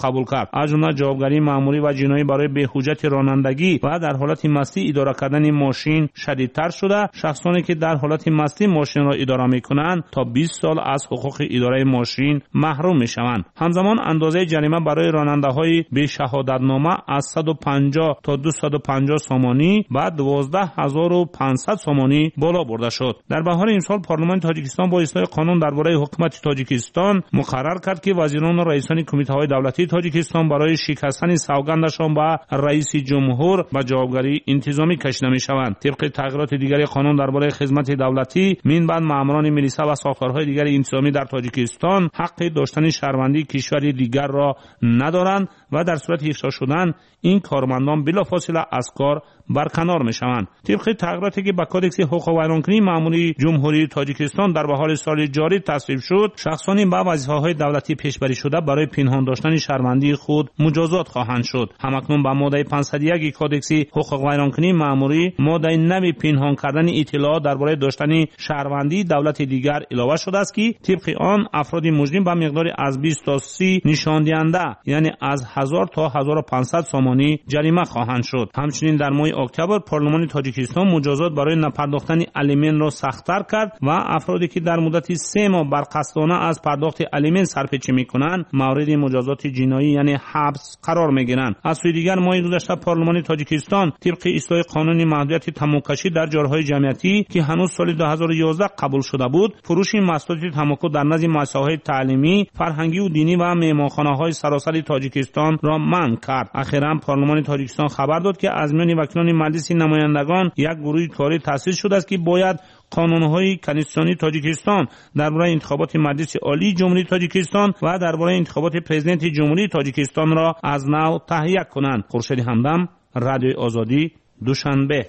قبول کرد. از جمله جوابگری مأموری و جنایی برای بی‌حجت رانندگی و در حالت مستی اداره کردن ماشین شدیدتر شده. شخصانی که در حالت مستی ماشین را اداره می‌کنند تا بیست سال از حقوق اداره ماشین محروم می‌شوند. همزمان اندازه جریمه برای راننده‌های بی شهادتنامه از صد و پنجاه تا دویست و پنجاه سومانی و دوازده هزار و پانصد سومانی بالا برده شد. در بهار امسال پارلمان تاجیکستان با اصلاح قانون درباره حکومت تاجیکستان مقرر کرد که وزیران و رئیسان کمیته‌های دولتی تاجیکستان برای شکستن سوگندشان به رئیس جمهور و جوابگری انتظامی کشیده می‌شوند. طبق تغییرات دیگر قانون درباره خدمت دولتی، من بعد ماموران ملیسا و ساختارهای دیگر انتظامی در تاجیکستان حق داشتن شهروندی کشوری دیگر را ندارند و در صورت افشا شدن این کارمندان بلافاصله از کار برکنار میشوند. طبق تغییراتی که به کدکس حقوق ویرانکنی ماموری جمهوری تاجیکستان در بهار سال جاری تصویب شد، شخصانی با وظیفه‌های دولتی پیشبری شده برای پنهان داشتن شهروندی خود مجازات خواهند شد. همکنون با ماده پانصد و یک کدکس حقوق ویرانکنی ماموری ماده نو پنهان کردن اطلاعات درباره داشتن شهروندی دولت دیگر علاوه شده است که طبق آن افراد مجرم با مقداری از بیست تا سی نشان دهنده یعنی از هزار تا هزار و پانصد سومانی جریمه خواهند شد. همچنین در ماه اکتبر پارلمان تاجیکستان مجازات برای نپرداختن الیمن را سخت‌تر کرد و افرادی که در مدت سه ماه بر قصدانه از پرداخت الیمن سرپیچی می‌کنند مورد مجازات جنایی یعنی حبس قرار می‌گیرند. از سوی دیگر ماه گذشته پارلمان تاجیکستان طبق اصلاح قانون محدودیت تماکشی در جارهای جمعیتی که هنوز سال دو هزار و یازده قبول شده بود، فروش محصولات تمباکو در نزد مؤسسه‌های تعلیمی، فرهنگی و دینی و مهمانخانه‌های سراسر تاجیکستان را منع کرد. اخیراً پارلمان تاجیکستان خبر داد که از میان وکیلان مجلس نمایندگان یک گروه کاری تأسیس شده است که باید قانون‌های کنستیتوسیونی تاجیکستان درباره انتخابات مجلس عالی جمهوری تاجیکستان و درباره انتخابات پرزیدنت جمهوری تاجیکستان را از نو تهیه کنند. خورشید همدم، رادیوی آزادی، دوشنبه.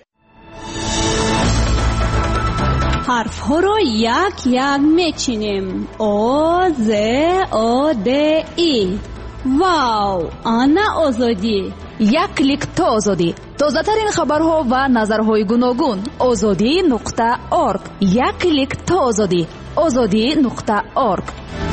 حرف ها رو یک یک میچینیم. او ز او د ای. واو، آنا آزادی. یک کلیک تا آزادی. تازه ترین خبرها و نظرهای گوناگون. آزادی نقطه ارگ. یک کلیک تا آزادی. آزادی نقطه ارگ.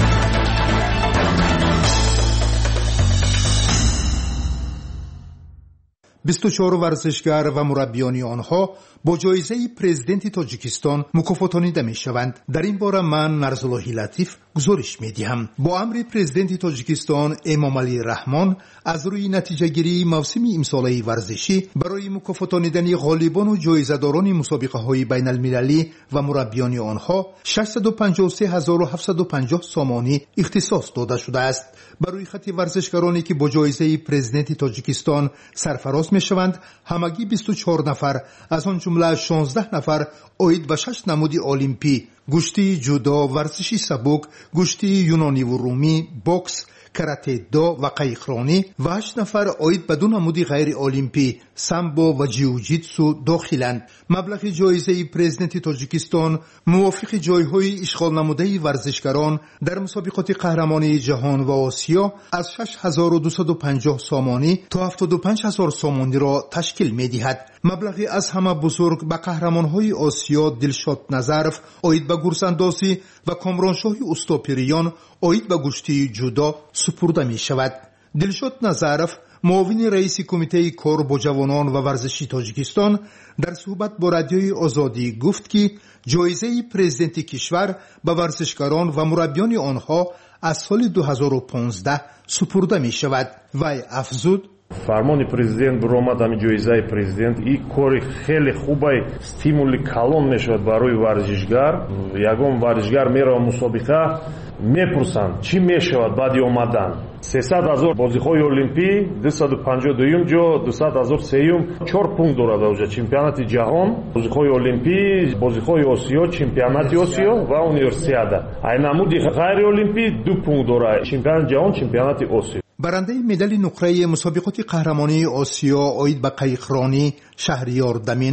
بیست و چهار ورزشگر و مربیان آنها با جایزه پرزیدنت تاجیکستان مکافاتانیده می شوند. در این باره من نرزاللهی لطیف گزارش می دهم. با امر پرزیدنت تاجیکستان امام علی رحمان از روی نتیجه گیری موسم امساله ورزشی برای مکافاتانیدن غالبان و جایزه‌داران مسابقه های بین المللی و مربیان آنها ششصد و پنجاه و سه هزار و هفتصد و پنجاه سامانی اختصاص داده شده است. برای خط ورزشکارانی که با جایزه پرزیدنت تاجیکستان سرفراز می شوند همگی بیست و چهار نفر، از آن جمله شانزده نفر عاید به شش نمود المپی: گشتی جودو، ورزش سبک، گشتی یونانی و رومی، بوکس، کراته دو و قایقرانی و هشت نفر عاید به دو نمود غیر المپی: سامبو و جیوجیتسو داخلند. مبلغ جایزه پرزیدنت تاجیکستان موافق جایهای اشغال نموده ورزشکاران در مسابقات قهرمانی جهان و آسیا از شش هزار و دویست و پنجاه سامانی تا هفتاد و پنج هزار سامانی را تشکیل می دهد. مبلغی از همه بزرگ به قهرمانهای آسیا دلشاد نظرف عاید به گرزاندازی و کامرانشاه استاپریان عاید به گشتی جودو سپرده می شود. دلشاد نظرف معاون رئیس کمیته کار با جوانان و ورزشی تاجیکستان در صحبت با رادیوی آزادی گفت که جایزه پرزیدنت کشور به ورزشکاران و مربیان آنها از سال دو هزار و پانزده سپرده می شود. وی افزود: فرمان президент برآمد ами ҷоизаи президент ин кори хеле хубай стимули калон мешавад барои варзишгар. ягон варзишгар меравад мусобиқа, мепурсанд чӣ мешавад баъди омадан. сесад ҳазор бозиҳои олимпӣ, дусад و پنجاه و دو ҷо, дусад ҳазор сеюм, чор пункт дорад оҷа чемпионати ҷаҳон, бозиҳои олимпӣ, бозиҳои осиё, чемпионати осиё ва универсиада. ай намуди ғайри олимпӣ ду пункт дорад, чемпионати ҷаҳон, чемпионати осиё. برنده مدال نقره مسابقات قهرمانی آسیا عاید به قایقرانی شهریار دمینوف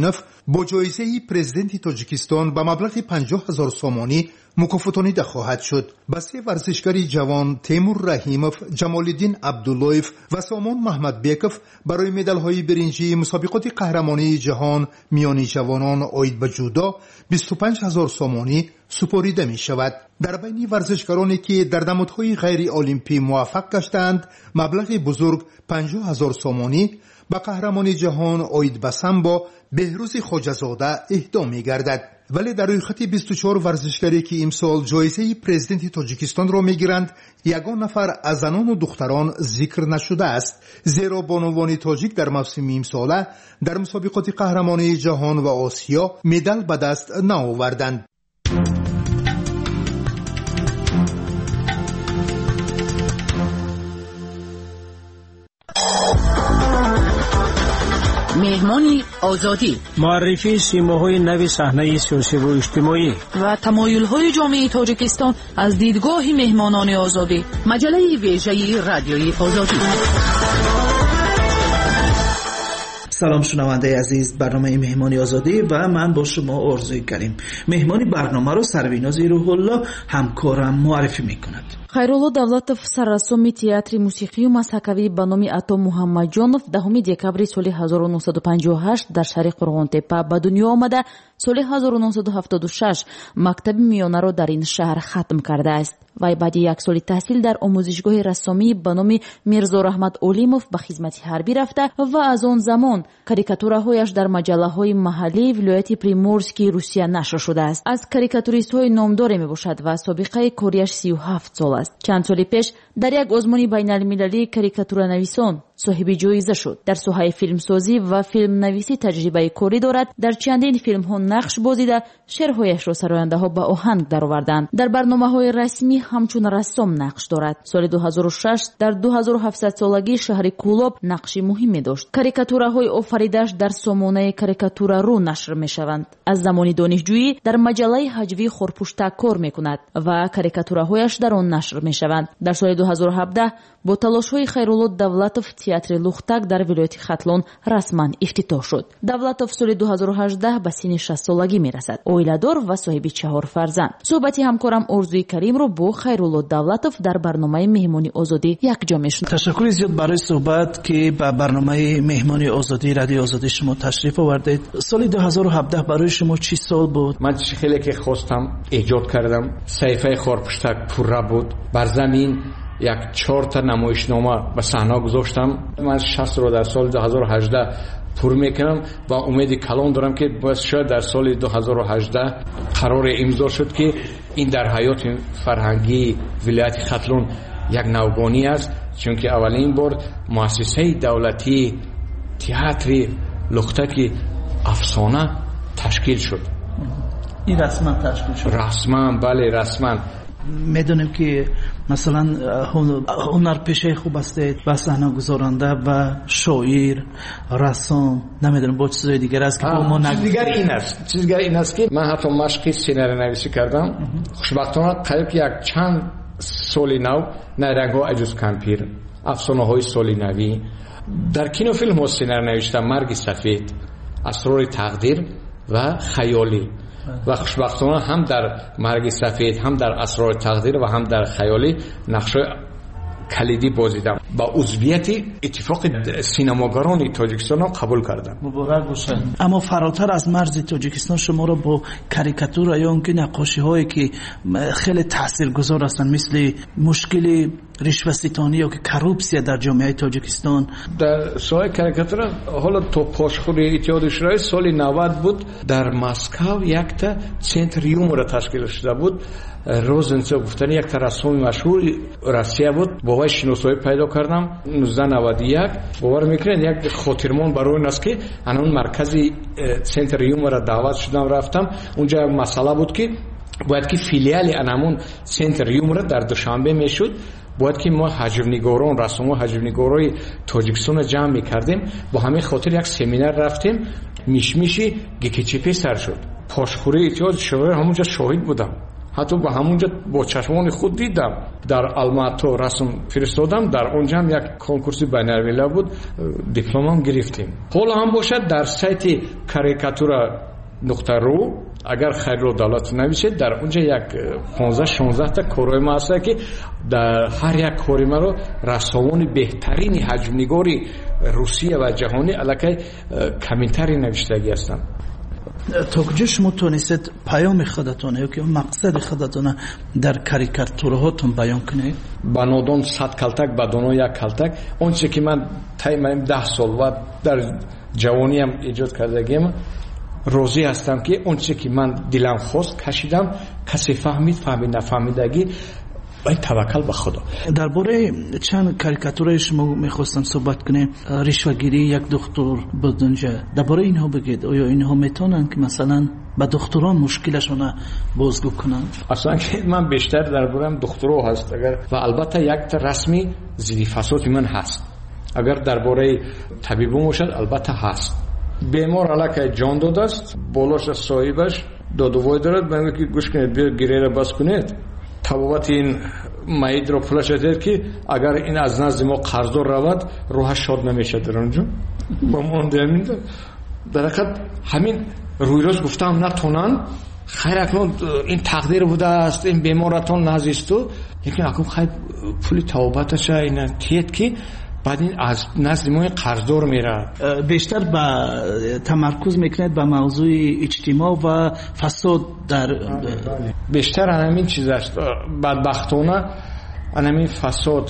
با جایزه پرزیدنت تاجیکستان به مبلغ پنجاه هزار سومانی مکافاتانیده خواهد شد. به سه ورزشکاری جوان تیمور رحیموف، جمال الدین عبداللهیف و سامان محمد بیکوف برای مدال‌های برنجی مسابقات قهرمانی جهان میان جوانان عاید به جودو بیست و پنج هزار سومانی سپریده می شود. در بین ورزشکارانی که در نمادهای غیر المپی موفق گشتند، مبلغ بزرگ پنجاه هزار سومانی به قهرمانی جهان عاید به سامبو بهروز خواجه‌زاده اهدا می گردد. ولی در روی خط بیست و چهار ورزشکاری که امسال جایزه پرزیدنت تاجیکستان را می گیرند، یگان نفر از زنان و دختران ذکر نشده است، زیرا بانوان تاجیک در موسم امساله در مسابقات قهرمانی جهان و آسیا مدال به دست نآوردند. مهمانی آزادی، معرفی سیماهای نو صحنه سیاسی و اجتماعی و تمایل‌های جامعه تاجیکستان از دیدگاه مهمانان آزادی. مجله ویژه رادیوی آزادی. سلام شنونده عزیز، برنامه مهمانی آزادی و من با شما آرزوی کریم. مهمانی برنامه رو سرویناز روح الله همکارم معرفی میکند. خیرالله давлатов саррасоми театри мусиқию мазҳакавӣ ба номи ато муҳаммадҷонов даҳуми декабри соли ҳазору нуҳсаду панҷоҳу ҳашт дар шаҳри қурғонтепа ба дунё омада соли ҳазору нуҳсаду ҳафтоду шаш мактаби миёнаро дар ин шаҳр хатм кардааст. вай баъди як соли таҳсил дар омӯзишгоҳи рассомӣ ба номи мирзо раҳмат олимов ба хизмати ҳарбӣ рафта ва аз он замон карикатураҳояш дар маҷаллаҳои маҳаллии вилояти приморскии русия нашр шудааст. аз карикатуристҳои номдоре мебошад ва собиқаи корияш сию ҳафт сол аст. чанд соли пеш дар як озмуни байналмилалии карикатуранависон соҳиби ҷоиза шуд. дар соҳаи филмсозӣ ва филмнависӣ таҷрибаи корӣ дорад. дар чандин филмҳо нақш бозида шеърҳояшро сарояндаҳо ба оҳанг дароварданд. дар барномаҳои расмӣ ҳамчун рассом нақш дорад. соли ду ҳазору шаш дар ду ҳазору ҳафтсад солагӣ шаҳри Кӯлоб нақши муҳиме дошт. карикатураҳои офаридаш дар сомонаи карикатурарӯ нашр мешаванд. аз замони донишҷӯӣ дар маҷаллаи ҳаҷвии Хорпуштак кор мекунад ва карикатураҳояш дар он нашр мешаванд. дар соли ду ҳазору ҳабдаҳ бо талошҳои Хайрулло Давлатов театри Лухтак дар вилояти Хатлон расман ифтитоҳ шуд. Давлатов соли ду ҳазору ҳаждаҳ ба синни шаст солагӣ мерасад. оиладор ва соҳиби чаҳор фарзанд. суҳбати ҳамкорам Орзуи Каримро бо Хайрулло Давлатов дар барномаи меҳмони озодӣ якҷо мешунавем. ташаккури зиёд барои суҳбат ки ба барномаи меҳмони озодӣ радиои озодӣ шумо ташриф овардед. соли ду ҳазору ҳабдаҳ барои шумо чӣ сол буд? ман чӣ хеле ки хостам эҷод кардам. саҳифаи Хорпуштак пурра буд. бар замин як чорта намоишнома ба саҳна гузоштам. ман шастро дар соли ду ҳазору ҳаждаҳ пур мекунам ва умеди калон дорам ки шояд дар соли ду ҳазору ҳаждаҳ қароре имзо шуд ки ин дар ҳаёти фарҳангии вилояти Хатлон як навгонӣ аст, чунки аввалин бор муассисаи давлатии театри Лухтаки афсона ташкил шуд. ин расман ташкил шуд? расман, бале, расман. медонем ки масалан ҳунарпешаи хуб ҳастед ва саҳнагузоранда ва шоир, рассом, намедонам бо чизои дигар аст ки бо мо нагуфтед. дигар ин аст чиз дигар ин аст ки ман ҳатто машқи сценариянависӣ кардам. хушбахтона қариб ки як чанд соли нав найрангҳо аҷуз кампир, афсонаҳои соли навӣ, дар кинофилмҳо сценарий навиштам. марги сафед, асрори тақдир ва хаёлӣ. ва хушбахтона ҳам дар марги сафед, ҳам дар асрори тақдир ва ҳам дар хаёлӣ нақшҳои калидӣ бозидам. ба узвияти иттифоқи синамогарони Тоҷикистон қабул кардам. муборак бошад. аммо фаротар аз марзи Тоҷикистон шуморо бо карикатура ё он ки нақошиҳое ки хеле таъсиргузор ҳастанд, мисли мушкили ришваситонӣ ё ки коррупсия дар ҷомеаи Тоҷикистон. дар соҳаи карикатура ҳоло то пошхӯри иттиҳоди шӯравӣ соли навад буд. дар Москав якта центри юмора ташкил шуда буд. Розенцов гуфтани якта рассоми машҳури Россия буд. бо вай шиносоӣ пайдо кардам. нуздаҳ наваду як бовар мекунед як хотирмон барои ин аст ки анон маркази центри юмора даъват шудам, рафтам. унҷо як масъала буд ки бояд ки филиали анамон центри юмора дар душанбе мешуд. бояд ки мо ҳаҷвнигорон, рассомҳо ҳаҷвнигорои Тоҷикистонро ҷамъ мекардем. бо ҳамин хотир як семинар рафтем. мишмиши гкчп сар шуд. пошхӯрии иттиҳоди шӯравӣ ҳамонҷо шоҳид будам. حتی به همونجا با چشمان خود دیدم. در الماتو رسم فرستادم، در اونجا هم یک کنکورس بین‌المللی بود، دیپلمم گرفتیم. حالا هم باشد در سایت کاریکاتورا نقطه رو اگر خیرلو دولت نویسید، در اونجا یک پانزده شانزده تا کارهای ما هست که در هر یک کاری ما رو رسوان بهترین حجم‌نگاری روسیه و جهانی علاقه کامنتاری نوشتگی هستند. تا کجا شما تونستید پیام خودتون یا که مقصد خودتون در کاریکاتورهاتون بیان کنید؟ بنادان صد کلتک بدانا یک کلتک. اون چیزی که من تایم ده سال و در جوانی هم ایجاد کردگیم راضی هستم که اون چیزی که من دلم خواست کشیدم، کسی فهمید فهمید نفهمیدگی باید توکل به خدا. درباره چند کاریکاتور شما میخواستم صحبت کنیم. رشوه‌گیری یک دکتر بود اونجا، درباره اینها بگید. آیا اینها میتونن که مثلا به دکتران مشکلشون بازگو کنن؟ اصلا که من بیشتر درباره دکترها هست اگر و البته یک تا رسمی زیر فساد من هست. اگر درباره طبیبون باشد البته هست. بیمار علاقه جان داده است، بالاش از صاحبش دادوای دارد، میگه که گوش کنید بیا گریه را بس کنید. تبابت این مایید رو پولش دید که اگر این از نزد ما قرضدار رود روحش شاد نمیشه در اونجا. با من دمیده در حقیقت همین روی روز گفتم نتونن خیر اکنون این تقدیر بوده است، این بیمارتون نزیستو لیکن اکنون خیر پولی توبتش این تیت که بعد این از نزد ما قرضدار میره. بیشتر به تمرکز میکنید به موضوع اجتماع و فساد در بیشتر همین چیز است. بدبختانه همین فساد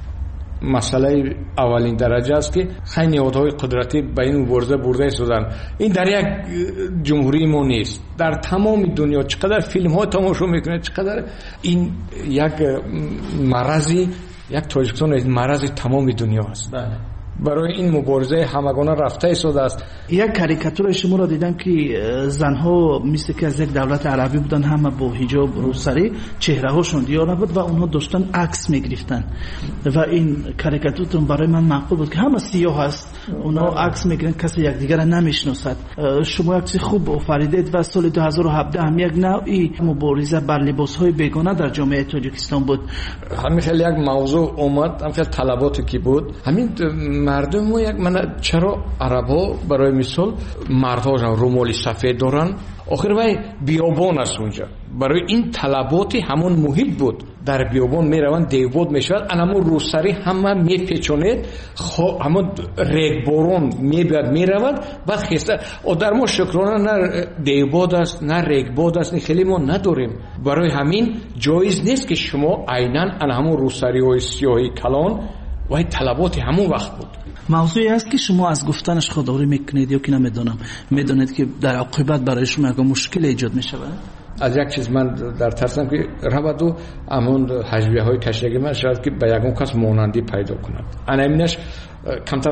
مسئله اولین درجه است که خیلی نهادهای قدرتی به این مبارزه برده شدن. این در یک جمهوری ما نیست، در تمام دنیا چقدر فیلم ها تماشا میکنید، چقدر این یک مرضی یک تاجیکستان مرض تمام دنیا است. بله. برای این مبارزه همگانه رفته ایستاده است. یک کاریکاتور شما را دیدم که زنها مثل که از یک دولت عربی بودن، همه با حجاب روسری، چهره هاشون دیار نبود و اونها داشتن عکس میگرفتن و این کاریکاتورتون برای من معقول بود که همه سیاه هست، اونها عکس میگیرن، کسی یکدیگر را نمیشناسد. شما عکس خوب آفریدید و سال دو هزار و هفده هم یک نوعی مبارزه بر لباسهای بیگانه در جامعه تاجیکستان بود. همین خیلی یک موضوع اومد، همین خیلی طلباتی که بود، همین مردم و یک من چرا عربا برای مثال مردها رومالی سفید دارن، آخر وای بیابان است اونجا، برای این طلباتی همون محیط بود، در بیابان میروند دیوباد میشود، انمون روسری همه میپیچونید، همون ریگبارون میبید میرود، بعد خیسته او در ما شکرانه نه دیوباد است نه ریگباد است، خیلی ما نداریم. برای همین جایز نیست که شما عیناً همون روسری های سیاهی کلان و این طلبات همون وقت بود. موضوعی است که شما از گفتنش خودداری میکنید یا که نمیدونم میدونید که در عاقبت برای شما یک مشکل ایجاد میشود؟ از یک چیز من در ترسم که رود و امون حجبیه های کشیدگی من شاید که به یکون کس مانندی پیدا کند. انا امینش کمتر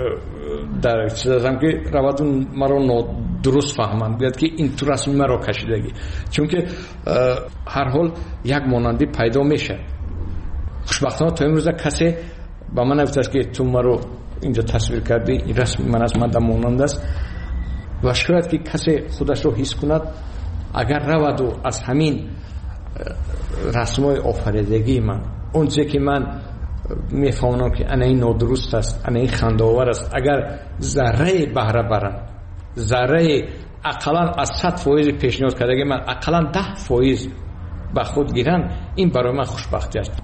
در چیز هستم که رود مرا درست فهمند بیاد که این تو رسمی مرا کشیدگی، چون که هر حال یک مانندی پیدا میشه. خوشبختانه تا امروز کسی با من نفت که تو ما رو اینجا تصویر کردی این رسم من از ماده مانند است و شاید که کسی خودش رو حس کند اگر رود و از همین رسمای آفریدگی من اون چیزی که من میفهمم که انا این نادرست است، انا این خنده‌آور است، اگر ذره بهره برن، ذره اقلا از صد فایز پیشنهاد کردگی من اقلا ده فایز به خود گیرن، این برای من خوشبختی است.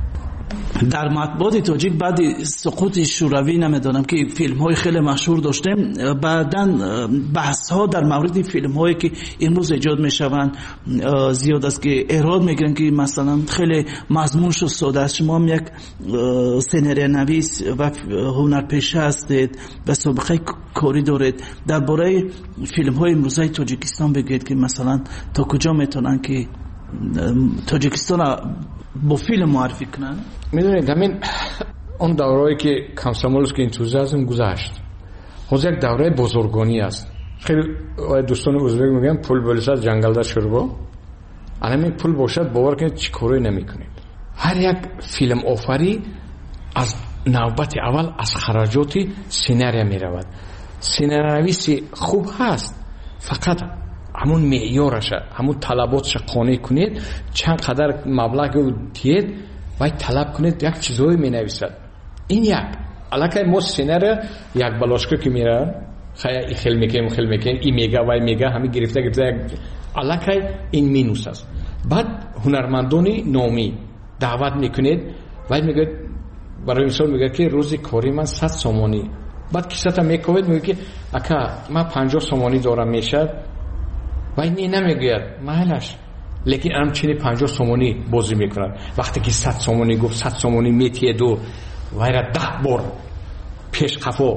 در مطبوعات تاجیک بعد سقوط شوروی نمیدونم که فیلم های خیلی مشهور داشته، بعداً بحث ها در مورد فیلم هایی که امروز ایجاد میشوند زیاد است که ایراد میگیرن که مثلا خیلی مضمونش و ساده است. شما هم یک سناریو نویس و هنرپیشه هستید و سابقه کاری دارید، درباره فیلم های امروزه تاجیکستان بگید که مثلا تا کجا میتونن که تاجیکستان با فیلم معرفی کنن؟ میدونید همین اون دوره‌ای که کامسامولسکی انتوزیازم گذشت خود یک دوره بزرگانی است. خیلی دوستان ازبک میگن پول بلسد جنگلده شوربا، همین پول باشد باور کنید چی کاری نمیکنید. هر یک فیلم آفری از نوبت اول از خراجات سیناریا میرود. سیناریویسی خوب هست، فقط همون معیارش همون طلباتش قانع کنید چند قدر مبلغ رو دید باید طلب کنید یک چیزایی می نویسد این یک الکه ما سینر یک بلاشکه که میره خیلی خیلی میکنیم خیلی میکنیم این میگه وای میگه همه گرفته گرفته الکه این مینوس است بعد هنرمندانی نامی دعوت میکنید وای میگه برای مثال میگه که روزی کاری من صد سومانی بعد کیسه میکوید میگه که اکا من پنجاه سومانی دارم میشد وای نی نمیگوید محلش لیکن همچنین پنجاه سومانی بازی میکنن وقتی که صد سومانی گفت صد سومانی میتید و وای را ده بار پیش قفا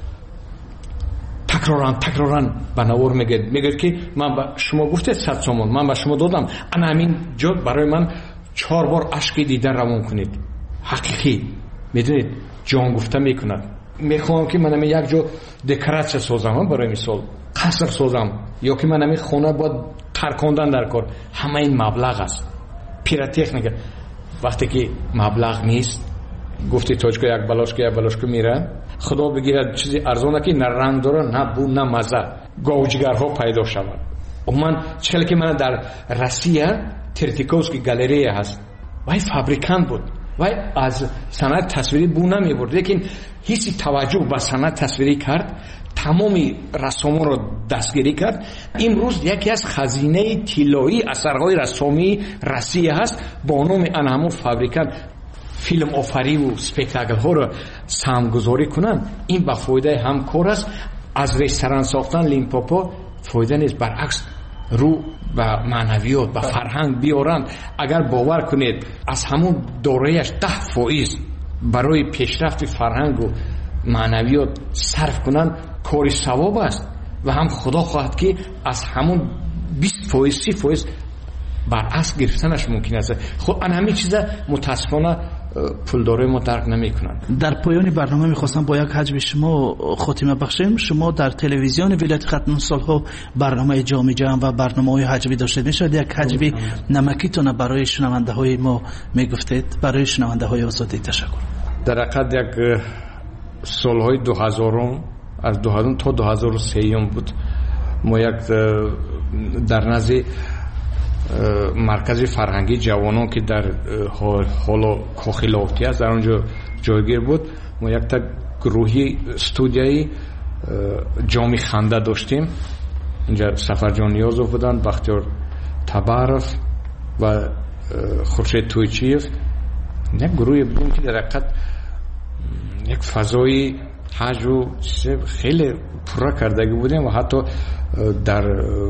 تکرارن تکرارن بنوار میگه میگه که من با شما گفته صد سومون من با شما دادم انا همین جا برای من چهار بار اشکی دیدن روان کنید حقیقی میدونید جان گفته میکند میخوام که من همین یک جا دکوراسیون سازم برای مثال قصر سازم یا که من همین خونه باید ترکاندن در کار همه این مبلغ است پیراتکنیک وقتی که مبلغ نیست گفتی تاجکو یک بلاشکو یک بلاشکو میره خدا بگیرد چیزی ارزانه که نه رنگ داره نه بو نه مزه گاوجگرها پیدا شود و من چخیلی که من در روسیه ترتیکوفسکی گالری هست وای فابریکان بود وای از صنعت تصویری بو نمی برد لیکن هیچ توجه به صنعت تصویری کرد تمامی رسومان رو دستگیری کرد امروز یکی از خزینه طلایی اثرهای رسومی روسیه هست با نام آن همون فابریکان فیلم آفری و سپکتاکل ها رو سهمگذاری کنن این به فایده همکار است از رستوران ساختن لیمپوپو فایده نیست برعکس رو و معنویات و فرهنگ بیارن اگر باور کنید از همون دورهش ده فایز برای پیشرفت فرهنگ و معنویات صرف کنن کاری ثواب است و هم خدا خواهد که از همون بیست فایز سی فایز برعکس گرفتنش ممکن است خب ان همین چیزا متاسفانه پولدارای ما درک نمیکنن. در پایان برنامه میخواستم با یک حجم شما خاتمه بخشیم. شما در تلویزیون ولایت ختن سالها برنامه جام جهان و برنامه‌های حجبی داشتید، میشد یک حجبی نمکیتون برای شنونده های ما میگفتید؟ برای شنونده های آزادی تشکر. در حقیقت یک سالهای دو هزار از دو هزار تا دو هزار و سه بود ما یک در نزد مرکز فرهنگی جوانان که در حالا کاخلاوتی است در اونجا جایگیر بود ما یک تا گروهی استودیوی جام خنده داشتیم. اینجا سفرجان نیازوف بودن، بختیار تبارف و خورشید تویچیف. یک گروهی بودیم که در حقیقت یک فضای حج و خیلی پره کردگی بودیم و حتی در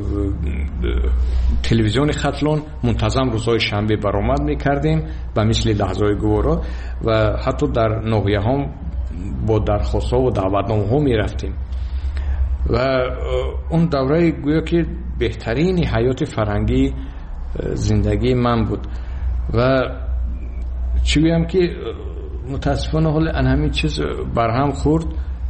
تلویزیون ختلون منتظم روزهای شنبه برآمد میکردیم و مثل لحظه‌های گوارا و حتی در ناحیه هم با درخواست ها و دعوتنامه ها میرفتیم و اون دوره گویا که بهترین حیات فرهنگی زندگی من بود و چی بگم که متاسفانه حال ان همین چیز برهم خورد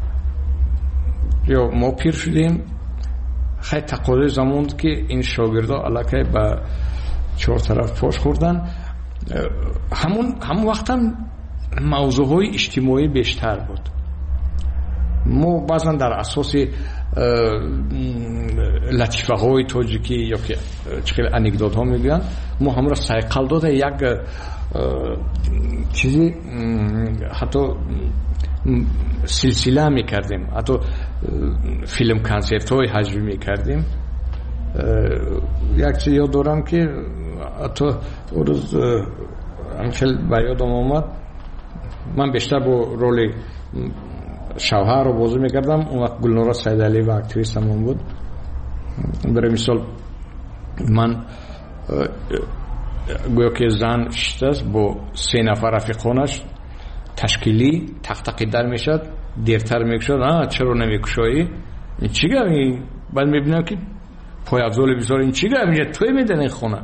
یا ما پیر شدیم. خیلی تقاضای زمان که این شاگردا علاقه به چهار طرف پاش خوردن. همون همون وقت هم موضوعهای اجتماعی بیشتر بود. ما بعضا در اساس لطیفه های تاجیکی یا که چخیل انکدوت ها میگن ما هم را سایقل داده یک چیزی حتی سلسله میکردیم، حتی فیلم کنسرت های حجبی میکردیم. یک چیز یاد دارم که حتی اون روز همچل به یادم آمد من بیشتر با رول شوهر رو بازی میکردم. اون وقت گلنورا سیدعلی و اکتریس همون بود. برای مثال من گویا که زن شده با سه نفر رفیقانش تشکیلی تختقی در میشد، دیرتر میکشد آه چرا نمیکشایی این چی گمی؟ بعد میبینم که پای افضال بیزار این چی گمی؟ توی میدن این خونه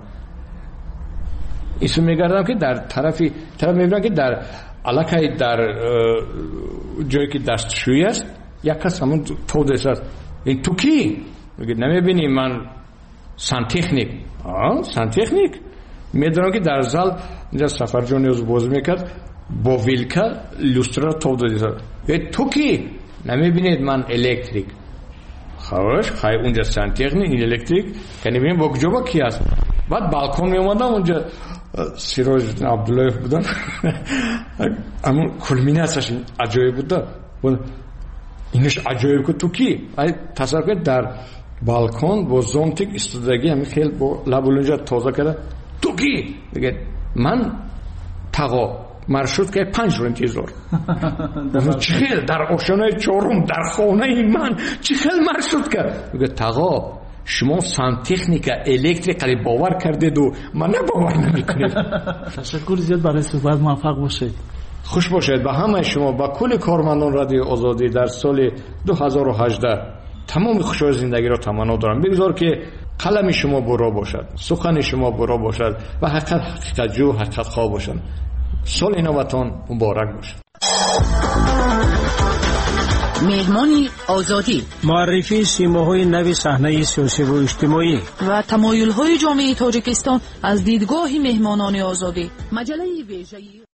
ایسو میگردم که در طرفی طرف میبینم که در علاقه در جایی که دستشویی است یک کس همون تو دست است این تو کی؟ میگه نمیبینی من سانتکنیک. آه سانتکنیک میدونم که در زال اینجا سفرجان نیاز باز میکرد با ویلکا لوسترا تو دادی. تو کی؟ نمیبینید من الکتریک. خوش خواهی اونجا سانتیخنی این الکتریک که نمیم با کجا با کی هست. بعد بالکن می اومدم اونجا سیروج عبدالله بودن همون کلمیناسش عجایب بوده. اینش عجایب که تو کی تصور کنید در بالکن با زونتیک استودگی همین خیلی با لبولونجا تازه کرده تو کی دیگه من تقا مرشود که پنج رو انتظار چی خیلی در آشانه چهارم در خانه من چی خیلی مرشود کرد دیگه تقا شما سانتیخنیک الکتریک قریب باور کردید و من باور نمیکنید. تشکر زیاد برای صحبت، موفق باشید. خوش باشید. به همه شما با کل کارمندان رادیو آزادی در سال دو هزار و هجده تمام خوشای زندگی را تمنا دارم. بگذار که قلم شما برا باشد، سخن شما برا باشد و حقیقت حقیقت جو حقیقت خواه باشد. سال نوتان مبارک باشد. مهمانی آزادی، معرفی سیماهای نو صحنه سیاسی و اجتماعی و تمایل‌های جامعه تاجیکستان از دیدگاه مهمانان آزادی. مجله ویژه‌ای